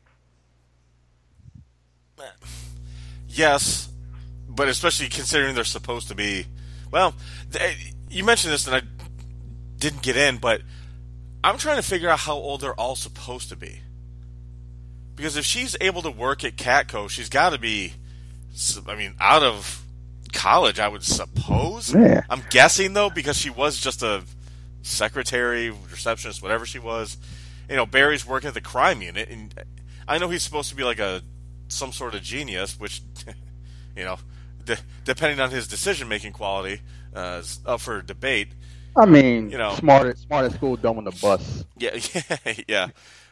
Yes, but especially considering they're supposed to be, well, you mentioned this and I didn't get in, but I'm trying to figure out how old they're all supposed to be. Because if she's able to work at Catco, she's got to be, out of college, I would suppose. Yeah. I'm guessing, though, because she was just a secretary, receptionist, whatever she was. Barry's working at the crime unit, and I know he's supposed to be like some sort of genius, which, depending on his decision-making quality, is up for debate. Smart at school, dumb on the bus. Yeah.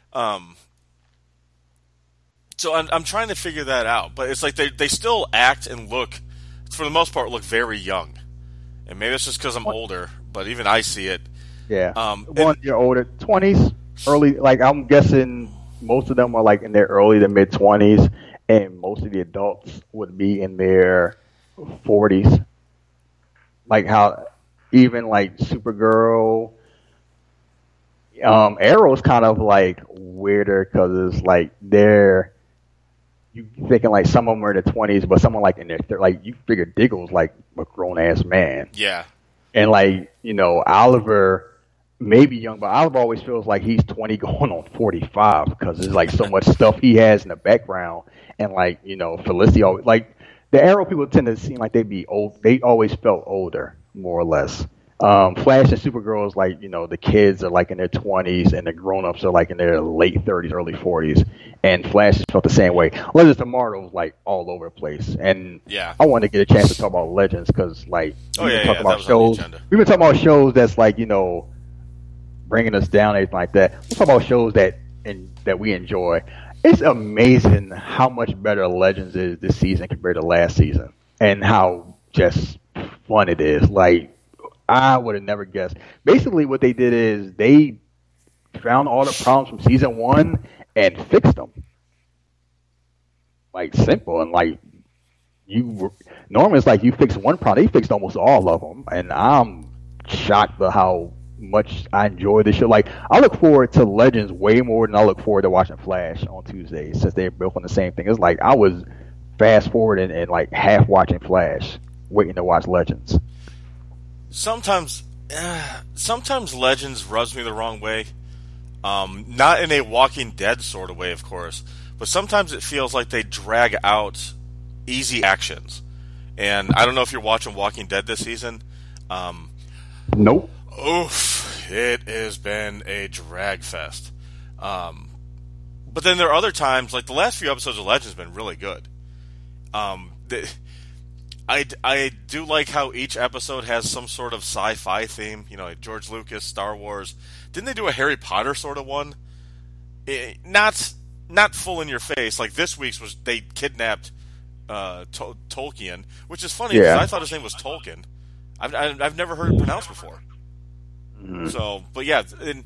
So I'm trying to figure that out, but it's like they still act and look, for the most part, look very young. And maybe it's just because I'm older, but even I see it. Yeah. 1 year older, 20s, early. Like I'm guessing most of them are like in their early to mid 20s, and most of the adults would be in their 40s. Like how even like Supergirl. Arrow's kind of like weirder because it's like you thinking like some of them are in their 20s, but someone like in their like you figure Diggle's like a grown ass man. Yeah. And like Oliver may be young, but Oliver always feels like he's 20 going on 45 because there's like so much stuff he has in the background, and like Felicity always like the Arrow people tend to seem like they'd be old. They always felt older, more or less. Flash and Supergirl is like, the kids are like in their 20s and the grown-ups are like in their late 30s, early 40s. And Flash felt the same way. Legends of Tomorrow was like all over the place. And yeah. I wanted to get a chance to talk about Legends because like we've been talking about shows that's like, bringing us down and everything like that. We'll talk about shows that we enjoy. It's amazing how much better Legends is this season compared to last season and how just fun it is. Like, I would have never guessed. Basically, what they did is they found all the problems from season 1 and fixed them. Like, simple. And, like, normally it's like you fix one problem. They fixed almost all of them. And I'm shocked by how much I enjoy this show. Like, I look forward to Legends way more than I look forward to watching Flash on Tuesdays since they're both on the same thing. It's like I was fast forward and like half watching Flash, waiting to watch Legends. Sometimes Legends rubs me the wrong way. Not in a Walking Dead sort of way, of course, but sometimes it feels like they drag out easy actions. And I don't know if you're watching Walking Dead this season. Nope. Oof, it has been a drag fest. But then there are other times, like the last few episodes of Legends have been really good. I do like how each episode has some sort of sci-fi theme. Like George Lucas, Star Wars. Didn't they do a Harry Potter sort of one? Not full in your face. Like this week's was they kidnapped Tolkien, which is funny because I thought his name was Tolkien. I've never heard it pronounced before. Mm-hmm. So, but yeah,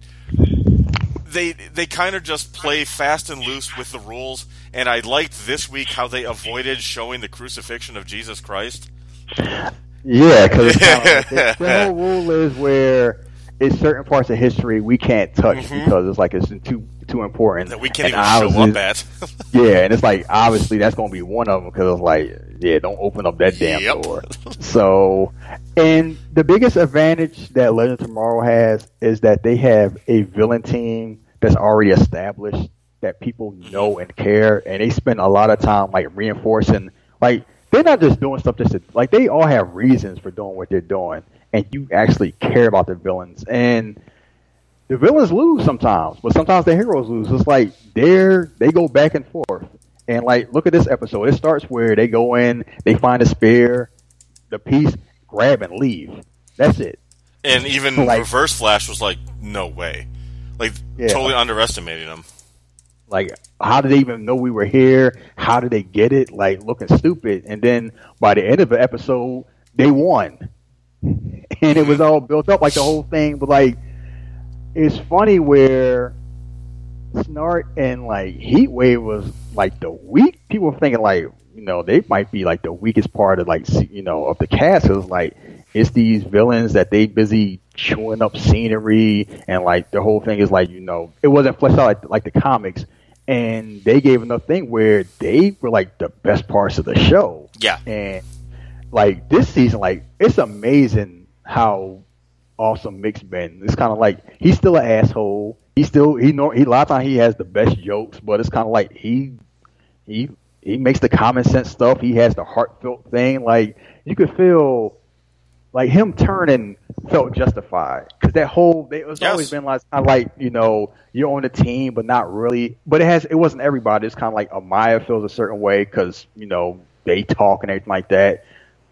they kind of just play fast and loose with the rules. And I liked this week how they avoided showing the crucifixion of Jesus Christ. Yeah, because the whole rule is where it's certain parts of history we can't touch because it's like it's too important that we can't even show up at. Yeah, and it's like obviously that's going to be one of them because it's like don't open up that damn door. So, and the biggest advantage that Legend of Tomorrow has is that they have a villain team that's already established that people know and care, and they spend a lot of time like reinforcing Like they're not just doing stuff just to, like they all have reasons for doing what they're doing, and you actually care about the villains. And the villains lose sometimes, but sometimes the heroes lose. It's like they go back and forth. And like, look at this episode. It starts where they go in, they find a spear, the piece, grab and leave. That's it. And even like, Reverse Flash was like, no way. Like, totally underestimating them. Like, how did they even know we were here? How did they get it? Like, looking stupid. And then by the end of the episode, they won. And it was all built up like the whole thing. But like, it's funny where Snart and like Heatwave was like the weak. People were thinking like, they might be like the weakest part of like, of the cast. Cause like, it's these villains that they busy chewing up scenery, and like the whole thing is like, it wasn't fleshed out like the comics, and they gave enough thing where they were like the best parts of the show. Yeah. And like this season, like it's amazing how awesome Mick's been. It's kind of like he's still an asshole. He a lot of times he has the best jokes, but it's kind of like he makes the common sense stuff. He has the heartfelt thing. Like you could feel like him turning felt justified because it was always been like kind of like you're on the team but not really. But it wasn't everybody. It's kind of like Amaya feels a certain way because they talk and everything like that.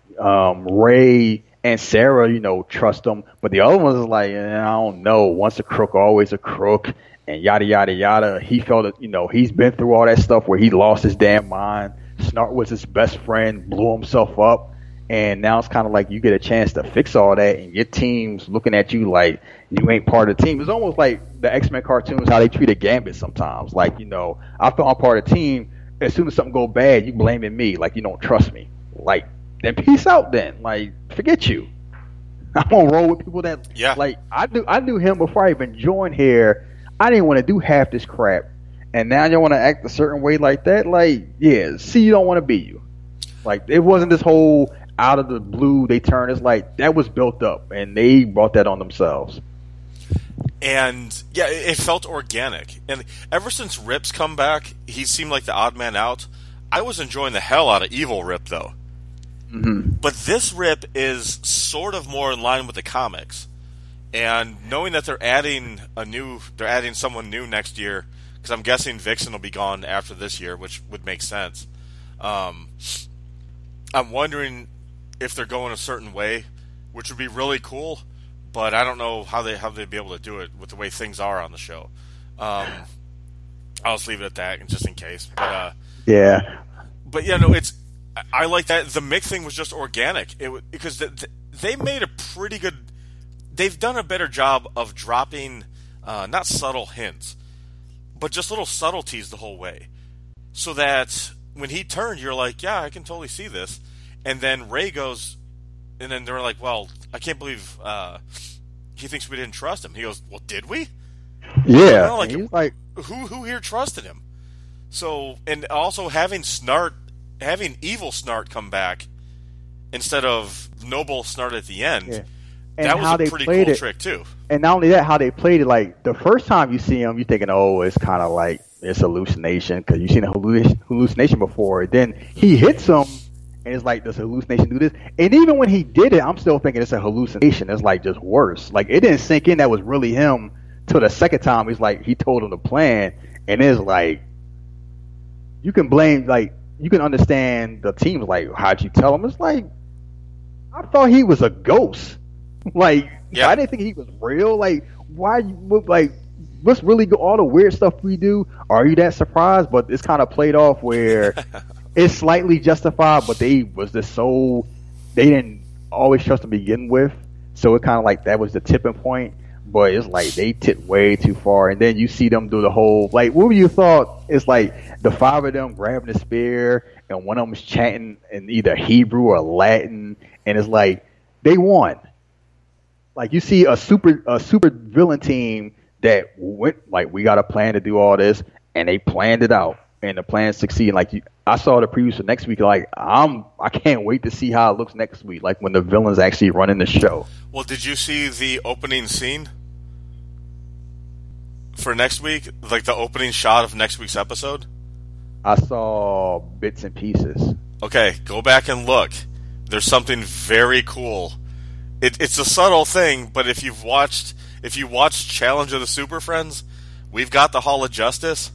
Ray and Sarah, trust them, but the other ones is like, I don't know. Once a crook, always a crook, and yada yada yada. He felt it. He's been through all that stuff where he lost his damn mind. Snart was his best friend, blew himself up, and now it's kind of like you get a chance to fix all that, and your team's looking at you like you ain't part of the team. It's almost like the X-Men cartoons, how they treated Gambit sometimes. Like, I feel I'm part of the team. As soon as something go bad, you blaming me, like you don't trust me. Like, then peace out then. Like, forget you. I'm gonna roll with people that like I knew him before I even joined here. I didn't want to do half this crap. And now you want to act a certain way like that? Like, yeah, see, you don't want to be you. Like, it wasn't this whole out of the blue they turn. It's like that was built up and they brought that on themselves. And yeah, it felt organic. And ever since Rip's come back, he seemed like the odd man out. I was enjoying the hell out of Evil Rip though. Mm-hmm. But this Rip is sort of more in line with the comics, and knowing that they're adding someone new next year, because I'm guessing Vixen will be gone after this year, which would make sense. I'm wondering if they're going a certain way, which would be really cool, but I don't know how they'd be able to do it with the way things are on the show. I'll just leave it at that, just in case. But I like that. The Mick thing was just organic. Because they made a pretty good... They've done a better job of dropping, not subtle hints, but just little subtleties the whole way. So that when he turned, you're like, yeah, I can totally see this. And then Ray goes... And then they're like, well, I can't believe he thinks we didn't trust him. He goes, well, did we? Yeah. He's like, who here trusted him? So, and also having Evil Snart come back instead of Noble Snart at the end, that was a pretty cool trick too. And not only that, how they played it, like the first time you see him, you're thinking, oh, it's kind of like it's hallucination because you've seen a hallucination before. Then he hits him, and it's like, does hallucination do this? And even when he did it, I'm still thinking it's a hallucination. It's like just worse. Like it didn't sink in that was really him till the second time. He's like, he told him the plan, and it's like you can blame like. You can understand the team's like, how'd you tell him? It's like, I thought he was a ghost. Like, I didn't think he was real. Like, why? Like, let's really go all the weird stuff we do. Are you that surprised? But it's kind of played off where it's slightly justified, but they didn't always trust to begin with. So it kind of like that was the tipping point. But it's like they tipped way too far, and then you see them do the whole like. What would you thought? It's like the five of them grabbing the spear, and one of them is chanting in either Hebrew or Latin, and it's like they won. Like you see a super villain team that went like, we got a plan to do all this, and they planned it out, and the plan succeeded. Like I saw the previews for next week. Like I can't wait to see how it looks next week. Like when the villains actually running the show. Well, did you see the opening scene for next week? Like the opening shot of next week's episode? I saw bits and pieces. Okay, go back and look. There's something very cool. It's a subtle thing, but if you watched Challenge of the Super Friends, we've got the Hall of Justice,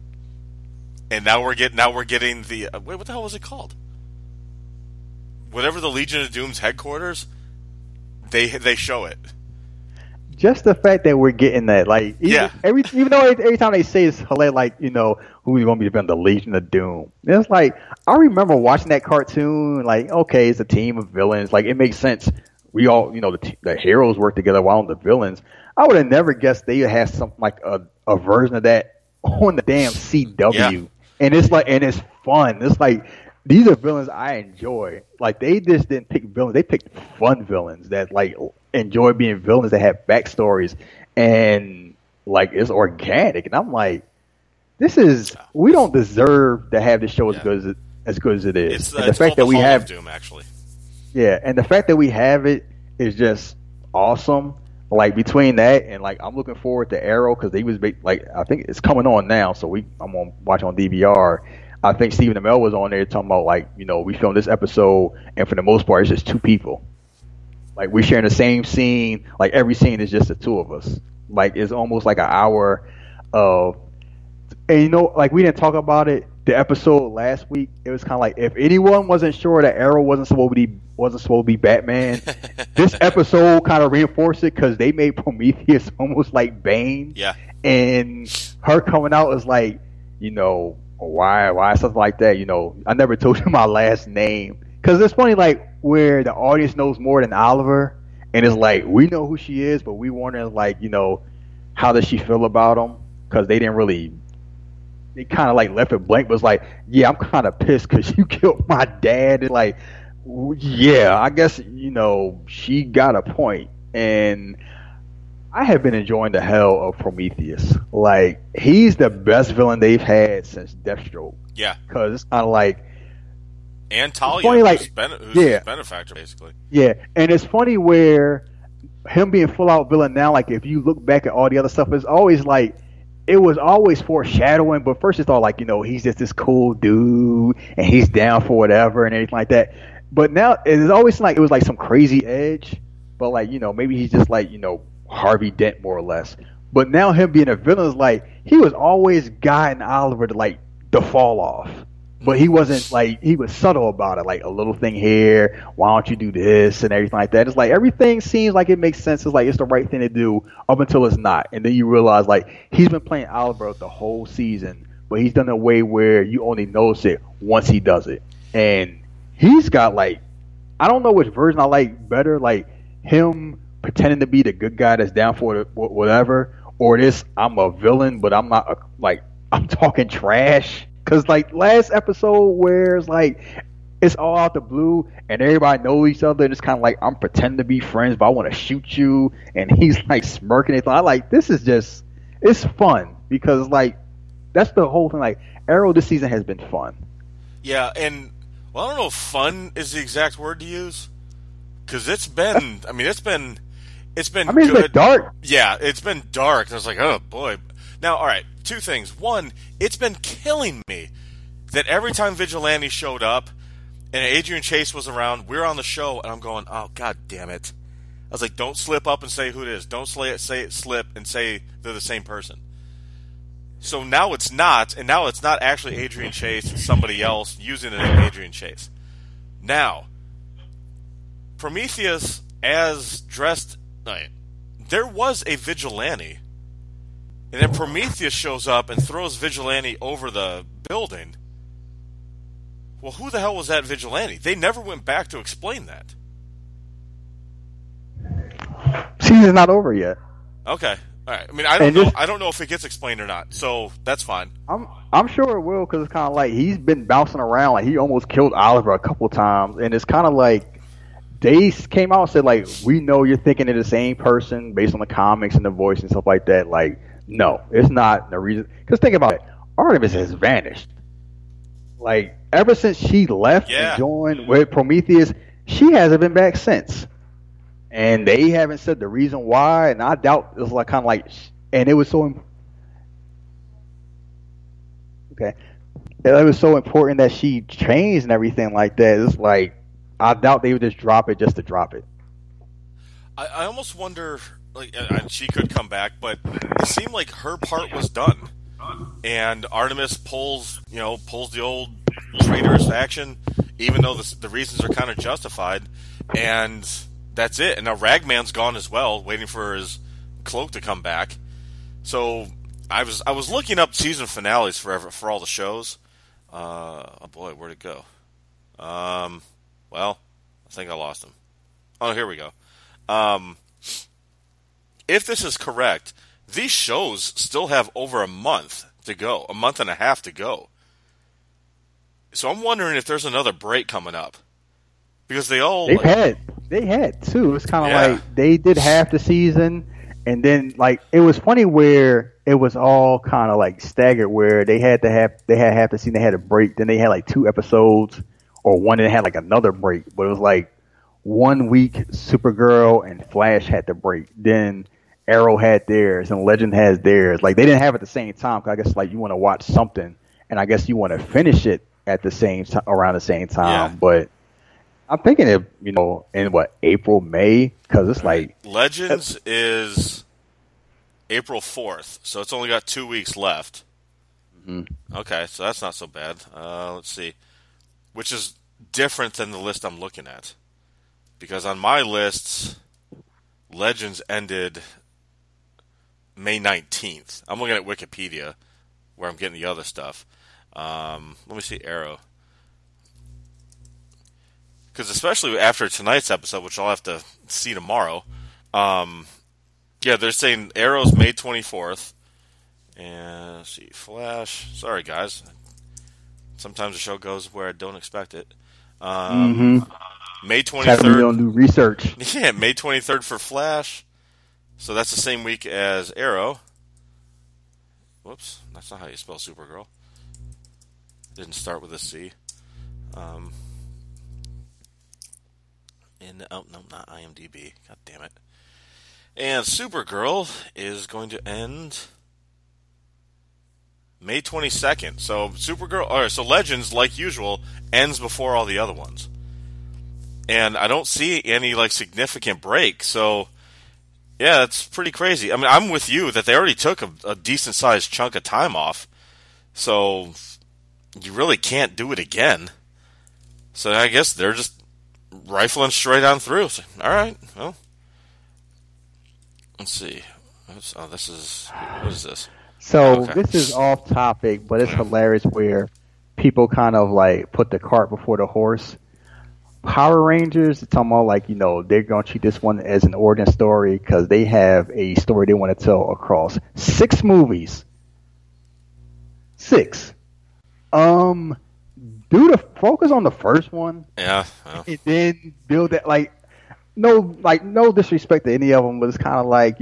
and now we're getting the wait, what the hell was it called? Whatever the Legion of Doom's headquarters, they show it. Just the fact that we're getting that, like, even though every time they say it's hilarious, like, you know, who's going to be defending the Legion of Doom. And it's like, I remember watching that cartoon, like, okay, it's a team of villains. Like, it makes sense. We all, you know, the heroes work together while the villains. I would have never guessed they had something like a version of that on the damn CW. Yeah. And it's like, and it's fun. It's like, these are villains I enjoy. Like, they just didn't pick villains. They picked fun villains that, like, enjoy being villains that have backstories. And, like, it's organic. And I'm like, we don't deserve to have this show as good as it is. It's the fact that we have Doom, actually. Yeah, and the fact that we have it is just awesome. Like, between that and, like, I'm looking forward to Arrow because I think it's coming on now, so I'm gonna watch on DVR. I think Stephen Amell was on there talking about, like, you know, we filmed this episode, and for the most part, it's just two people. Like, we're sharing the same scene. Like, every scene is just the two of us. Like, it's almost like an hour of, and, you know, like, we didn't talk about it. The episode last week, it was kind of like, if anyone wasn't sure that Arrow wasn't supposed to be Batman, this episode kind of reinforced it because they made Prometheus almost like Bane. Yeah. And her coming out is like, you know, why something like that? You know, I never told you my last name. Because it's funny, like, where the audience knows more than Oliver, and it's like, we know who she is, but we wondering, like, you know, how does she feel about him? Because they kind of, like, left it blank, but it's like, yeah, I'm kind of pissed because you killed my dad. And, like, yeah, I guess, you know, she got a point. And I have been enjoying the hell of Prometheus. Like, he's the best villain they've had since Deathstroke. Yeah. Because it's kind of like, and Talia, funny, like, who's his benefactor, basically. Yeah, and it's funny where him being full-out villain now, like, if you look back at all the other stuff, it's always like, it was always foreshadowing, but first it's all like, you know, he's just this cool dude, and he's down for whatever, and everything like that. But now, it's always like, it was like some crazy edge, but, like, you know, maybe he's just like, you know, Harvey Dent, more or less. But now him being a villain is like, he was always guiding Oliver to, like, the fall off. But he wasn't, like, he was subtle about it, like, a little thing here, why don't you do this, and everything like that. It's like, everything seems like it makes sense. It's like, it's the right thing to do up until it's not. And then you realize, like, he's been playing Oliver the whole season, but he's done it in a way where you only notice it once he does it. And he's got, like, I don't know which version I like better, like, him pretending to be the good guy that's down for whatever, or this, I'm a villain, but I'm not, like, I'm talking trash. Because, like, last episode where it's like, it's all out the blue and everybody knows each other and it's kind of like, I'm pretending to be friends, but I want to shoot you. And he's, like, smirking. I like, this is just, it's fun. Because, like, that's the whole thing. Like, Arrow this season has been fun. Yeah, and, well, I don't know if fun is the exact word to use. Because it's been, it's been good. It's been dark. Yeah, it's been dark. I was like, oh, boy. Now, all right, two things. One, it's been killing me that every time Vigilante showed up and Adrian Chase was around, we're on the show, and I'm going, oh, God damn it. I was like, don't slip up and say who it is. Don't slip and say they're the same person. So now it's not, and now it's not actually Adrian Chase, it's somebody else using it as Adrian Chase. Now, Prometheus, as dressed, there was a Vigilante. And then Prometheus shows up and throws Vigilante over the building. Well, who the hell was that Vigilante? They never went back to explain that. Season's not over yet. Okay, all right. I mean, I don't know if it gets explained or not, so that's fine. I'm sure it will because it's kind of like he's been bouncing around. Like he almost killed Oliver a couple times, and it's kind of like they came out and said like, we know you're thinking of the same person based on the comics and the voice and stuff like that. Like, no, it's not the reason. Because think about it, Artemis has vanished. Like ever since she left and joined with Prometheus, she hasn't been back since. And they haven't said the reason why, and I doubt it's like kind of like, and it was so okay. it was so important that she changed and everything like that. It's like I doubt they would just drop it just to drop it. I almost wonder, like, she could come back, but it seemed like her part was done, and Artemis pulls the old traitorous action, even though the reasons are kind of justified, and that's it. And now Ragman's gone as well, waiting for his cloak to come back. So I was looking up season finales for all the shows. Oh boy, where'd it go? Well, I think I lost him. Oh, here we go. If this is correct, these shows still have over a month to go, a month and a half to go. So I'm wondering if there's another break coming up, because they had two. It's kind of like they did half the season, and then like it was funny where it was all kind of like staggered, where they had half the season, they had a break, then they had like 2 episodes, or one that had like another break, but it was like 1 week Supergirl and Flash had the break, then Arrow had theirs and Legend has theirs. Like they didn't have it at the same time, because I guess like you want to watch something, and I guess you want to finish it at the same time, around the same time. Yeah. But I'm thinking of in April, May, because it's like Legends is April 4th, so it's only got 2 weeks left. Mm-hmm. Okay, so that's not so bad. Let's see, which is different than the list I'm looking at, because on my lists, Legends ended May 19th. I'm looking at Wikipedia, where I'm getting the other stuff. Let me see Arrow. Because especially after tonight's episode, which I'll have to see tomorrow, they're saying Arrow's May 24th. And let's see, Flash. Sorry, guys. Sometimes the show goes where I don't expect it. May 23rd. Having new research. Yeah, May 23rd for Flash. So that's the same week as Arrow. Whoops, that's not how you spell Supergirl. Didn't start with a C. No, not IMDb. God damn it. And Supergirl is going to end May 22nd. So so Legends, like usual, ends before all the other ones. And I don't see any like significant break. So yeah, it's pretty crazy. I mean, I'm with you that they already took a decent sized chunk of time off. So you really can't do it again. So I guess they're just rifling straight on through. So, all right, well, let's see. What is this? So This is off topic, but it's hilarious where people kind of like put the cart before the horse. Power Rangers, it's talking about like, they're going to treat this one as an origin story because they have a story they want to tell across 6 movies. 6. Do the focus on the first one. Yeah. And then build that no disrespect to any of them, but it's kind of like,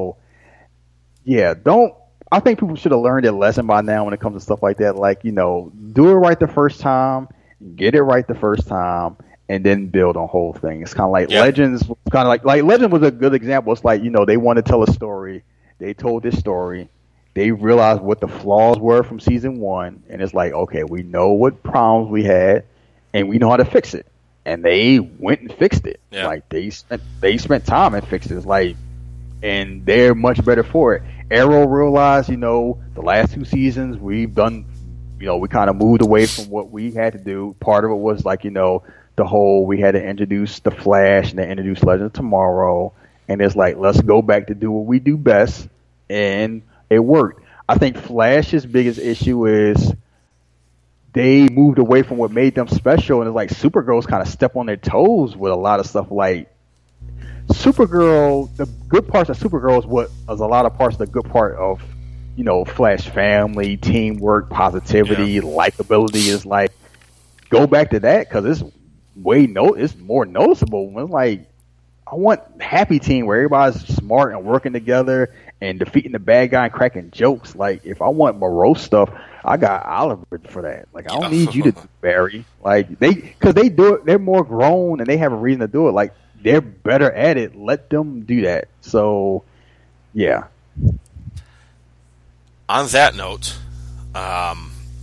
I think people should have learned their lesson by now when it comes to stuff like that. Like, do it right the first time, get it right the first time, and then build on whole thing. It's kind of like Legends, kind of like Legend was a good example. It's like, they want to tell a story. They told this story. They realized what the flaws were from season 1, and it's like, okay, we know what problems we had, and we know how to fix it. And they went and fixed it. Yeah. Like they spent time and fixed it. It's like, and they're much better for it. Arrow realized, the last 2 seasons we've done, we kind of moved away from what we had to do. Part of it was like, the whole we had to introduce the Flash and then introduce Legends of Tomorrow, and it's like, let's go back to do what we do best, and it worked. I think Flash's biggest issue is they moved away from what made them special, and it's like Supergirl's kind of step on their toes with a lot of stuff. Like Supergirl, the good parts of Supergirl is a lot of parts of the good part of, Flash family, teamwork, positivity, likability is like, go back to that because it's it's more noticeable. When it's like, I want happy team where everybody's smart and working together and defeating the bad guy and cracking jokes. Like, if I want morose stuff, I got Oliver for that. Like, I don't need you to do Barry. Like, because they do it, they're more grown and they have a reason to do it. Like, they're better at it. Let them do that. So, yeah. On that note,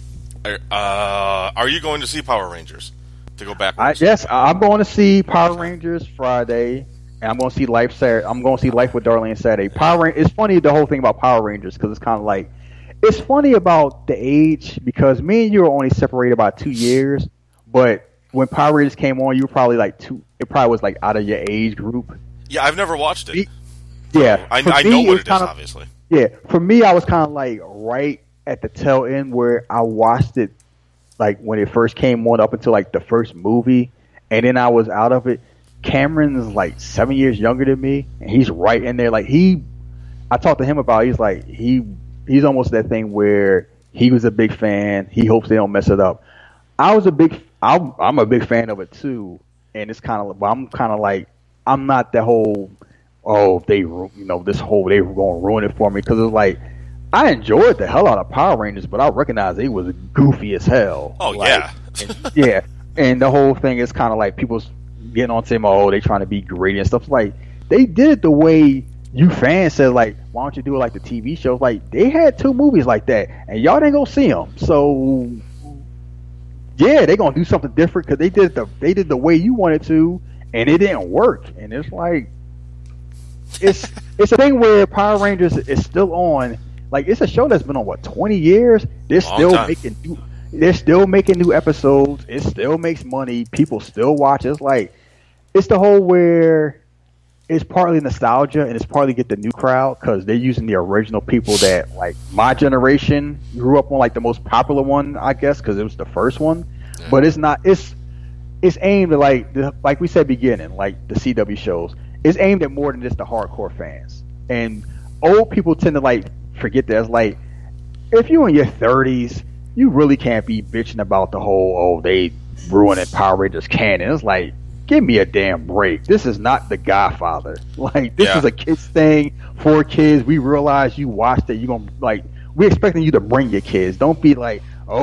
Are you going to see Power Rangers? To go backwards. Yes, I'm going to see Power Rangers Friday, and I'm going to see Life Saturday. I'm going to see Life with Darlene Saturday. It's funny, the whole thing about Power Rangers, because it's kind of like, it's funny about the age, because me and you are only separated by 2 years, but when Power Rangers came on, you were probably like it probably was like out of your age group. Yeah, I've never watched it. Yeah. I know what it is, obviously. Yeah, for me, I was kind of like right at the tail end where I watched it, like when it first came on up until like the first movie, and then I was out of it. Cameron's like 7 years younger than me, and he's right in there. Like I talked to him about, he's like, he's almost that thing where he was a big fan. He hopes they don't mess it up. I'm a big fan of it too, and it's kind of, I'm kind of like, I'm not the whole, they were going to ruin it for me, because it's like, I enjoyed the hell out of Power Rangers, but I recognize it was goofy as hell. Oh, like, yeah. Yeah. And the whole thing is kind of like people getting on saying, they trying to be great and stuff. Like, they did it the way you fans said, like, why don't you do it like the TV shows? Like, they had 2 movies like that, and y'all didn't go see them. So, yeah, they're going to do something different, because they did the way you wanted to, and it didn't work. And it's like, it's a thing where Power Rangers is still on. Like, it's a show that's been on 20 years. They're still making new episodes. It still makes money. People still watch. It's like, it's the whole where it's partly nostalgia and it's partly get the new crowd, because they're using the original people that, like, my generation grew up on, like the most popular one, I guess, because it was the first one. Yeah. But it's not. It's aimed at like we said beginning, like the CW shows. It's aimed at more than just the hardcore fans. And old people tend to like forget that. It's like, if you're in your 30s, you really can't be bitching about the whole, they ruining Power Rangers canon. It's like, give me a damn break. This is not The Godfather. Like, this is a kids thing for kids. We realize you watched it. You're going to, like, we're expecting you to bring your kids. Don't be like,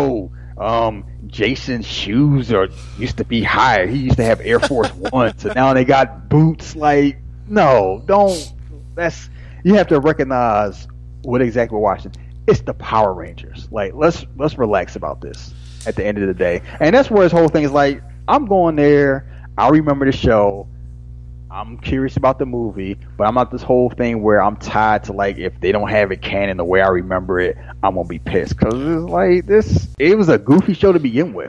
Jason's shoes used to be higher. He used to have Air Force One, so now they got boots. Like, no, don't. You have to recognize what exactly we're watching. It's the Power Rangers. Like, let's relax about this at the end of the day. And that's where his whole thing is like, I'm going there. I remember the show. I'm curious about the movie, but I'm not this whole thing where I'm tied to, like, if they don't have it canon the way I remember it, I'm going to be pissed. Because it's like, it was a goofy show to begin with.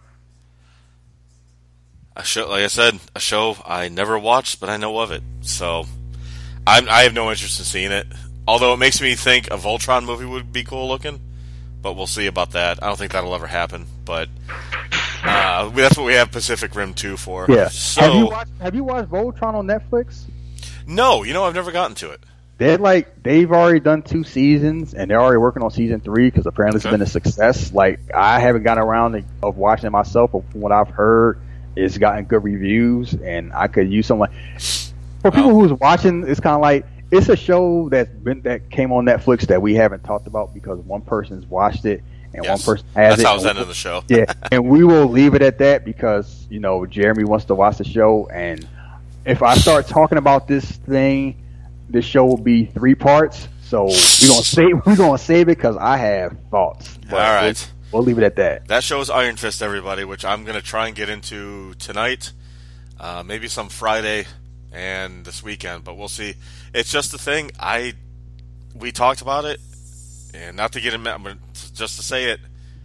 A show, like I said, a show I never watched, but I know of it. So, I have no interest in seeing it. Although it makes me think a Voltron movie would be cool looking, but we'll see about that. I don't think that'll ever happen, but that's what we have Pacific Rim 2 for. Yeah. So, have you watched Voltron on Netflix? No, I've never gotten to it. They've already done 2 seasons, and they're already working on season 3 because apparently it's been a success. Like, I haven't gotten around of watching it myself, but from what I've heard, it's gotten good reviews, and I could use some, like, for people who's watching. It's kind of like, it's a show that came on Netflix that we haven't talked about because one person's watched it and one person has That's it. how I was ending the show. Yeah, and we will leave it at that because, Jeremy wants to watch the show, and if I start talking about this thing, this show will be 3 parts. So we're gonna save it because I have thoughts. All right, we'll leave it at that. That show is Iron Fist, everybody, which I'm gonna try and get into tonight, maybe some Friday and this weekend, but we'll see. It's just the thing. We talked about it, and not to get in, but just to say it.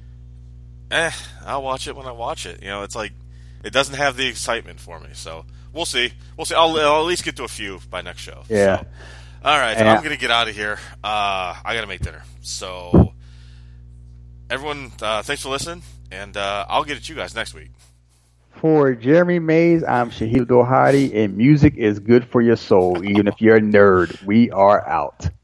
I'll watch it when I watch it. It's like it doesn't have the excitement for me. So we'll see. I'll at least get to a few by next show. Yeah. So, all right. I'm gonna get out of here. I gotta make dinner. So everyone, thanks for listening, and I'll get at you guys next week. For Jeremy Mays, I'm Shahid Dohadi, and music is good for your soul, even if you're a nerd. We are out.